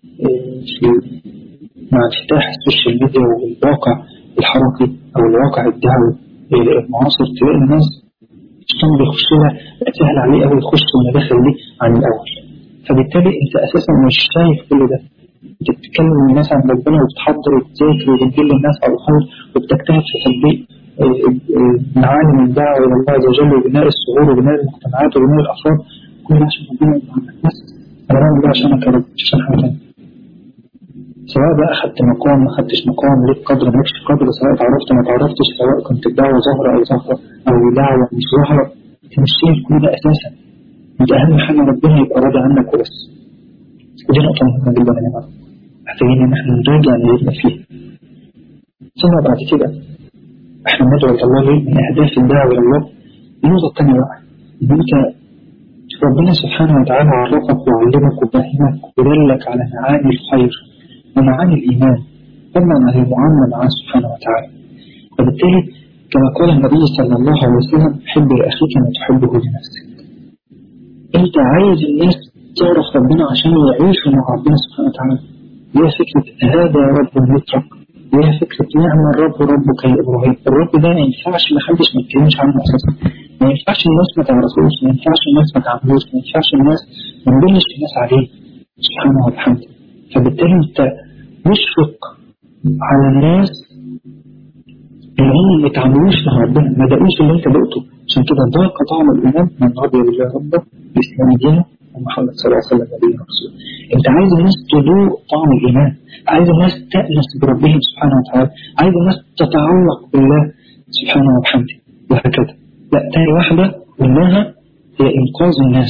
مع انفتاح السوشيال ميديا والواقع الحركي أو الواقع الدعوي المعاصر، تلاقي الناس الشيطان بيخش لها سهل عليه قوي يخش المداخل دي عن الأول. فبالتالي أنت أساسا مش شايف كل ده. أنت بتتكلم الناس عن ربنا وبتحضر وبتذاكر وبتدل الناس على الخير وبتجتهد في تطبيق معاني الدعوة إلى الله عز وجل وبناء الصغور وبناء المجتمعات وبناء الأفراد، كل ده عشان ربنا يرضى عنك. بس أنا بعمل ده عشانك يا رب، مش عشان حاجة تانية. سواء بقى أخدت مقام ما أخدتش مقام، ليك قدر ما لكش قدر، سواء تعرفت ما تعرفتش، سواء كنت الدعوة ظاهرة أو ظاهرة أو دعوة مش ظاهرة، أنت مش شايف كل ده أساسا. أنت أهم حاجة ربنا يبقى راضي عنك وبس. ودي نقطة مهمة جدا يا جماعة، محتاجين إن احنا نراجع نيتنا فيها. ثم بعد كده احنا ندعو إلى الله. ليه؟ من أهداف الدعوة إلى الله النقطة الثانية بقى إن أنت ربنا سبحانه وتعالى عرفك وعلمك وفهمك ودلك على معاني الخير ومعاني الإيمان ثم عن المعاملة معه سبحانه وتعالى. وبالتالي كما قال النبي صلى الله عليه وسلم حب لأخيك ما تحبه لنفسك. أنت عايز الناس تعرف ربنا عشان يعيشوا مع ربنا سبحانه وتعالى. هي فكرة هذا رب المترك، هي فكرة نعم الرب ربك يا إبراهيم. الرب ده ما ينفعش ما حدش ما يتكلمش عنه أساسا، ما ينفعش الناس ما تعرفوش، ما ينفعش الناس ما تعملوش، ما ينفعش الناس ما ندلش الناس عليه سبحانه وتعالى. فبالتالي أنت مشفق على الناس اللي هم ما يتعاملوش مع ربنا، ما دقوش اللي أنت دقته. عشان كده ضاق طعم الإيمان من رضي بالله ربه بإسلام دينه ومحمد صلى الله عليه وسلم نبينا ورسوله. أنت عايز الناس تذوق طعم الإيمان، عايز الناس تأنس بربهم سبحانه وتعالى، عايز الناس تتعلق بالله سبحانه وبحمده وهكذا. لا، تاني واحدة منها هي إنقاذ الناس.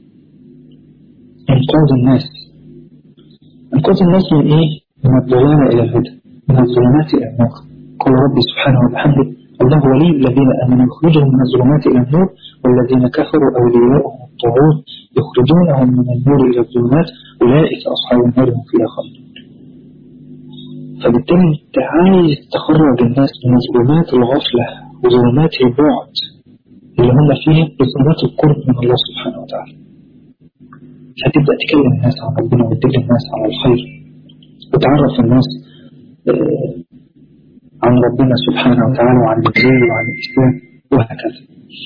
إنقاذ الناس من إيه؟ من الضلال إلى الهدى، من الظلمات إلى النور. قال ربي سبحانه وبحمده الله ولي الذين آمنوا يخرجهم من الظلمات إلى النور والذين كفروا أولياؤهم الطاغوت يخرجونهم من النور إلى الظلمات أولئك أصحاب النار هم فيها خالدون. فبالتالي أنت عايز تخرج الناس من ظلمات الغفلة وظلمات البعد اللي هم فيها بظلمات القرب من الله سبحانه وتعالى. فتبدأ تكلم الناس عن ربنا وتدل الناس على الخير وتعرف الناس عن ربنا سبحانه وتعالى وعن الدين وعن الإسلام وهكذا.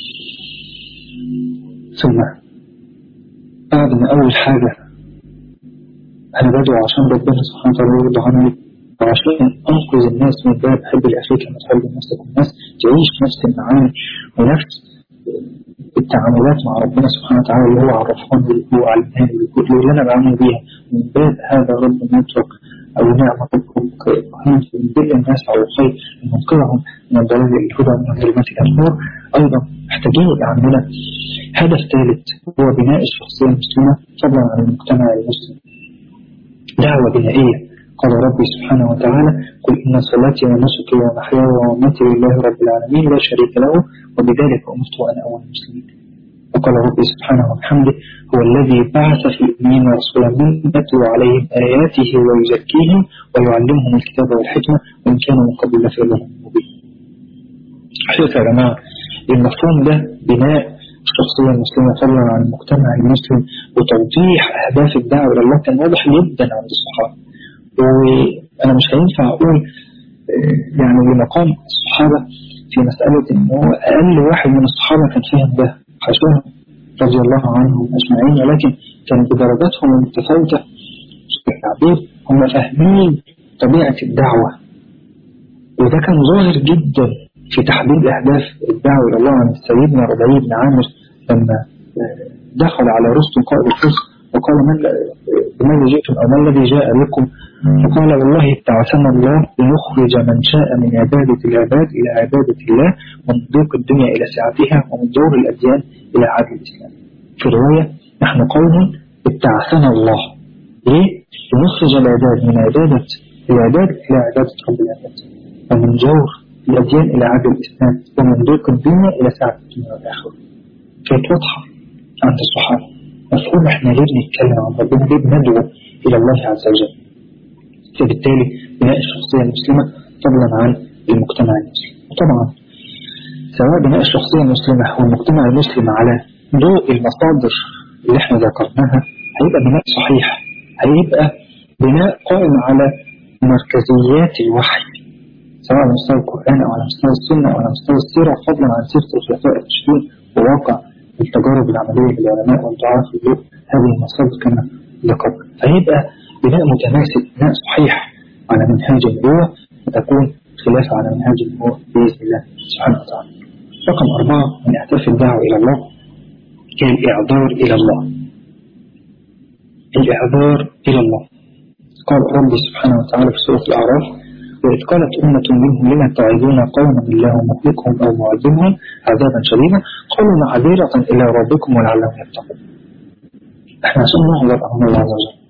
ثم بعد ما أول حاجة أنا بدعو عشان ربنا سبحانه وتعالى يرضى عني وعشان أنقذ الناس من باب حب الأخير كما تحب نفسك، والناس تعيش نفس المعاني ونفس التعاملات مع ربنا سبحانه وتعالى اللي هو عرفاني واللي هو علماني واللي أنا بعمل بيها من باب هذا رب المترك أو نعمة ربك إبراهيم من بين الناس على الخير المنقذهم من ضلال الهدى ومن ظلمات النور. أيضا محتاجين يبقى عندنا هدف ثالث هو بناء الشخصية المسلمة فضلا عن المجتمع المسلم. دعوة بنائية. قال ربي سبحانه وتعالى قل إن صلاتي ونسكي ومحياي ومماتي لله رب العالمين لا شريك له وبذلك أمرت وأنا أول المسلمين. وقال ربي سبحانه وبحمده هو الذي بعث في الأمين رسولا منهم يتلو عليهم آياته ويزكيهم ويعلمهم الكتاب والحكمة وإن كانوا من قبل لفي ضلال مبين. حقيقة يا جماعة المفهوم ده بناء الشخصية المسلمة فضلا عن المجتمع المسلم وتوضيح أهداف الدعوة إلى الله كان واضح جدا عند الصحابة. وأنا مش هينفع أقول يعني لمقام الصحابة في مسألة إن هو أقل واحد من الصحابة كان فيهم ده حشوهم رضي الله عنهم أجمعين، ولكن كان بدرجاتهم المتفاوتة في التعبير هم فاهمين طبيعة الدعوة. وده كان ظاهر جدا في تحديد أهداف الدعوة إلى الله عن سيدنا ربيع بن عامر لما دخل على رستم قائد الفرس وقال من لماذا جئتم أو ما الذي جاء بكم؟ فقال والله ابتعثنا الله لنخرج من شاء من عبادة العباد إلى عبادة الله، ومن ضيق الدنيا إلى سعتها، ومن دور الأديان إلى عدل الإسلام. في رواية نحن قوم ابتعثنا الله ليه؟ لنخرج العباد من عبادة العباد إلى عبادة رب العباد، ومن دور الأديان إلى عدل الإسلام، ومن ضيق الدنيا إلى سعة الدنيا والآخرة. كانت واضحة عند الصحابة. مفهوم احنا ليه بنتكلم عن ربنا، ليه بندعو إلى الله عز وجل. فبالتالي بناء الشخصية المسلمة فضلا عن المجتمع المسلم. وطبعا سواء بناء الشخصية المسلمة والمجتمع المسلم على ضوء المصادر اللي احنا ذكرناها هيبقى بناء صحيح، هيبقى بناء قائم على مركزيات الوحي سواء على مستوى القرآن أو على مستوى السنة أو على مستوى السيرة، فضلا عن سيرة الخلفاء الراشدين وواقع التجارب العملية للعلماء والدعاة في ضوء هذه المصادر كما ذكرنا. فيبقى بناء متماسك، بناء صحيح على منهاج النبوة، وتكون خلافة على منهاج النبوة بإذن الله سبحانه وتعالى. رقم 4 من أهداف الدعوة إلى الله هي الإعذار إلى الله. الإعذار إلى الله. قال ربي سبحانه وتعالى في سورة الأعراف: وإذ قالت أمة منهم لما تعظون قوما الله مهلكهم أو معذبهم عذابا شديدا قالوا معذرة إلى ربكم ولعلهم يتقون. احنا عشان نعذر أمام الله عز وجل.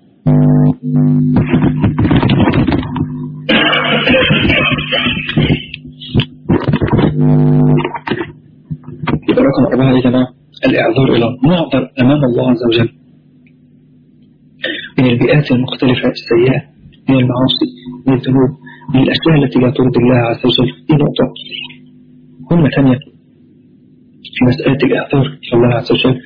رقم 4 يا جماعة الإعذار إلى الله. نعذر أمام الله عز وجل من البيئات المختلفة السيئة، من المعاصي، من الذنوب، من الأشياء التي لا ترضي الله عز وجل. دي نقطة. كلمة ثانية في مسألة الإعذار إلى الله عز وجل،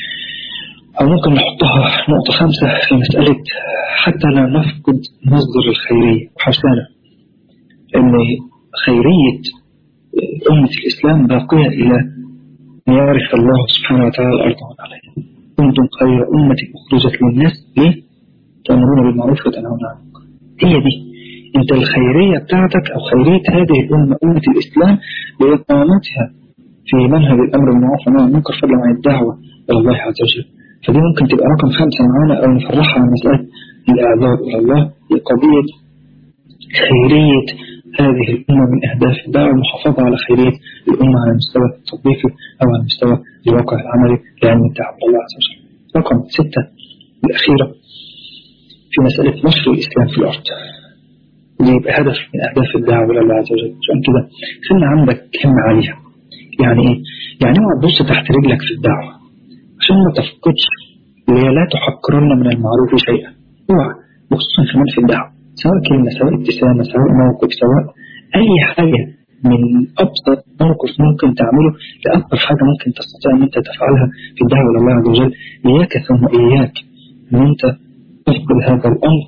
أو ممكن نحطها نقطة 5 في مسألة حتى لا نفقد مصدر الخيرية وحسنة، أن خيرية أمة الإسلام باقية إلى أن يعرف الله سبحانه وتعالى الأرض ومن عليها. كنتم خير أمة أخرجت للناس ليه؟ تأمرون بالمعروف وتنهون عن المنكر. هي دي أنت الخيرية بتاعتك أو خيرية هذه الأمة أمة الإسلام بإقامتها في منهج الأمر بالمعروف والنهي عن المنكر فضلا عن الدعوة إلى الله عز وجل. فدي ممكن تبقى رقم 5 معانا أو نفرحها عن مسألة الإعذار إلى الله لقضية خيرية هذه الأمة من أهداف الدعوة، المحافظة على خيرية الأمة على المستوى التطبيقي أو على مستوى الواقع العملي لعلم الدعوة إلى الله عز وجل. رقم 6 الأخيرة في مسألة نشر الإسلام في الأرض، دي يبقى هدف من أهداف الدعوة إلى الله عز وجل. عشان كده خلي عندك همة عالية. يعني إيه؟ يعني اوعى تبص تحت رجلك في الدعوة عشان ما تفقدش لا تحقرن من المعروف شيئا. اوعى، وخصوصا كمان في الدعوة، سواء كلمة سواء ابتسامة سواء موقف سواء أي حاجة، من أبسط موقف ممكن تعمله لأكبر حاجة ممكن تستطيع أن أنت تفعلها في الدعوة إلى الله عز وجل. إياك ثم إياك أن أنت تفقد هذا الأمر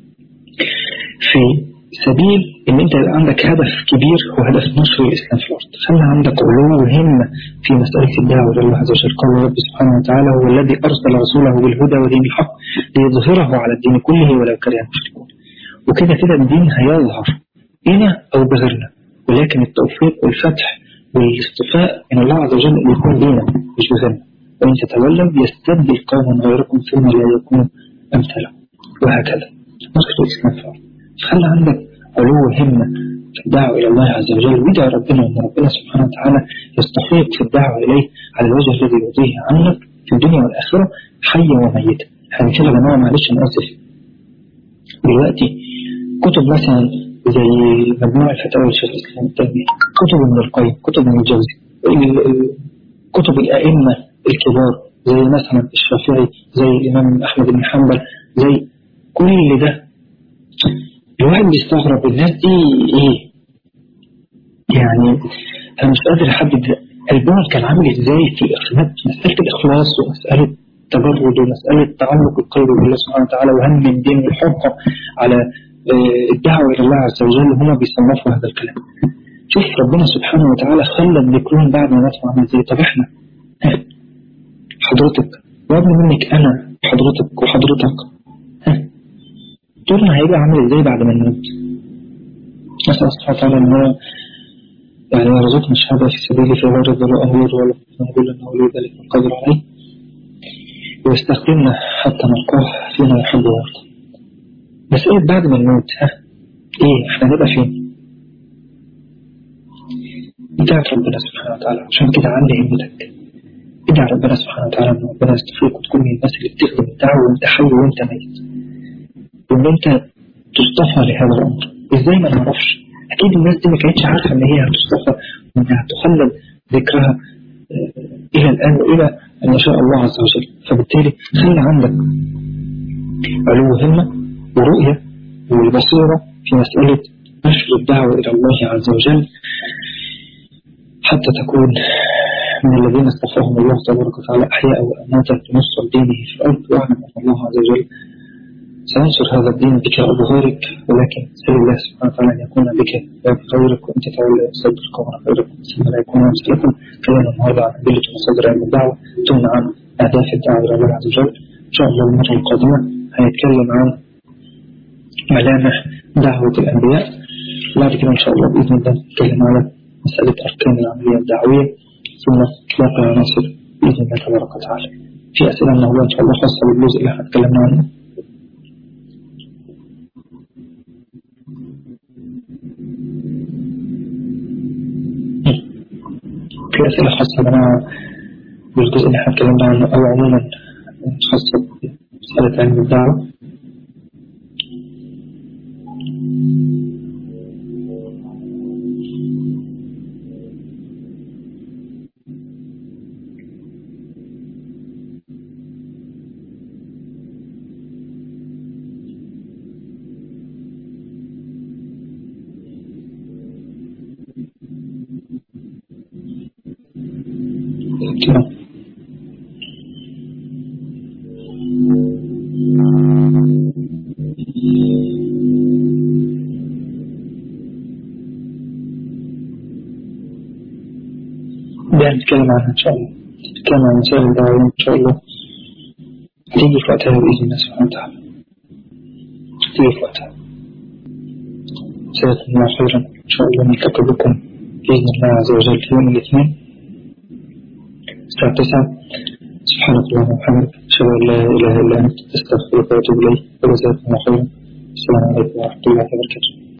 في سبيل أن أنت يبقى عندك هدف كبير هو هدف نشر الإسلام في الأرض. خلي عندك علو وهمة في مسألة الدعوة إلى الله عز وجل. قال رب سبحانه وتعالى: هو الذي أرسل رسوله بالهدى ودين الحق ليظهره على الدين كله ولو كره المشركون. وكده كده الدين هيظهر هنا أو بغيرنا، ولكن التوفيق والفتح والاصطفاء من الله عز وجل يكون لنا مش بغيرنا. وإن تتولوا يستبدل قوما غيركم ثم لا يكونوا أمثالكم، وهكذا نشر الإسلام في الأرض. فخلي عندك علو همة في الدعوة إلى الله عز وجل، وادعي ربنا أن ربنا سبحانه وتعالى يستفيق في الدعوة إليه على الوجه الذي يرضيه عنك في الدنيا والآخرة حيا وميتا. يعني كده يا جماعة معلش أنا آسف، دلوقتي كتب مثلا زي مجموع الفتاوى للشيخ الإسلام التيمية، كتب ابن القيم، كتب ابن الجوزي، كتب الأئمة الكبار زي مثلا الشافعي، زي الإمام أحمد بن حنبل، زي كل ده الواحد بيستغرب الناس دي إيه؟ يعني أنا مش قادر أحدد قلبهم كان عامل إزاي في مسألة الإخلاص ومسألة التبرد ومسألة تعلق القلب بالله سبحانه وتعالى وهم الدين والحب على الدعوة إلى الله عز وجل. هما بيصنفوا هذا الكلام. شوف ربنا سبحانه وتعالى خلى الذكرون بعد ما نسمع من زي. طب إحنا حضرتك وابن منك أنا وحضرتك دورنا هيبقى عامل إزاي بعد ما نموت؟ نسأل الله سبحانه وتعالى أن يعني يرزقنا الشهادة في سبيله فلا رد له أهوار ولا نقول أنه لي ذلك القدر عليه. ويستخدمنا حتى نلقاه فيما يحب ويرضى. مسألة بعد ما نموت إيه إحنا نبقى فين؟ ادعي ربنا سبحانه وتعالى. عشان كده علي همتك، ادعي ربنا سبحانه وتعالى إن ربنا يستفيق وتكون من الناس اللي بتخدم الدعوة وأنت حي وأنت ميت، وإن أنت تصطفى لهذا الأمر. إزاي ما نعرفش؟ أكيد الناس دي ما كانتش عارفة إن هي هتصطفى وإنها تخلد ذكرها إلى الآن وإلى أن يشاء الله عز وجل. فبالتالي خلي عندك علو همة ورؤية والبصيرة في مسألة نشر الدعوة إلى الله عز وجل حتى تكون من الذين اصطفاهم الله تبارك وتعالى أحياء وأمواتا لنصر دينه في الأرض. واعلم أن الله عز وجل سينصر هذا الدين بك وبغيرك، ولكن سأل الله سبحانه وتعالى أن يكون بك وبغيرك وأنت تولى يصدر القوم غيرك ثم لا يكون مسألكم. كلنا النهارده عن أدلة مصادر علم الدعوة تمنع عن أهداف الدعوة إلى الله عز وجل. إن شاء الله المرة القادمة هنتكلم عن ملامح دعوة الأنبياء، وبعد كده إن شاء الله بإذن الله نتكلم على مسألة أركان العملية الدعوية ثم باقي عناصر بإذن الله تبارك وتعالى. في أسئلة من الله إن شاء الله خاصة بالجزء اللي احنا اتكلمنا عنه. في أسئلة خاصة بالجزء اللي احنا اتكلمنا عنه أو عموما خاصة بمسألة علم الدعوة؟ نتكلم عنها إن شاء الله، نتكلم عن مسائل الدعوة إن شاء الله تيجي في وقتها بإذن الله سبحانه وتعالى، تيجي في وقتها. جزاكم الله خيرا. إن شاء الله نلتقي بكم بإذن الله عز وجل في يوم الاثنين الساعة 9. سبحانك اللهم وبحمدك أشهد أن لا إله إلا أنت أستغفرك وأتوب إليك. وجزاكم الله خيرا. السلام عليكم ورحمة الله وبركاته.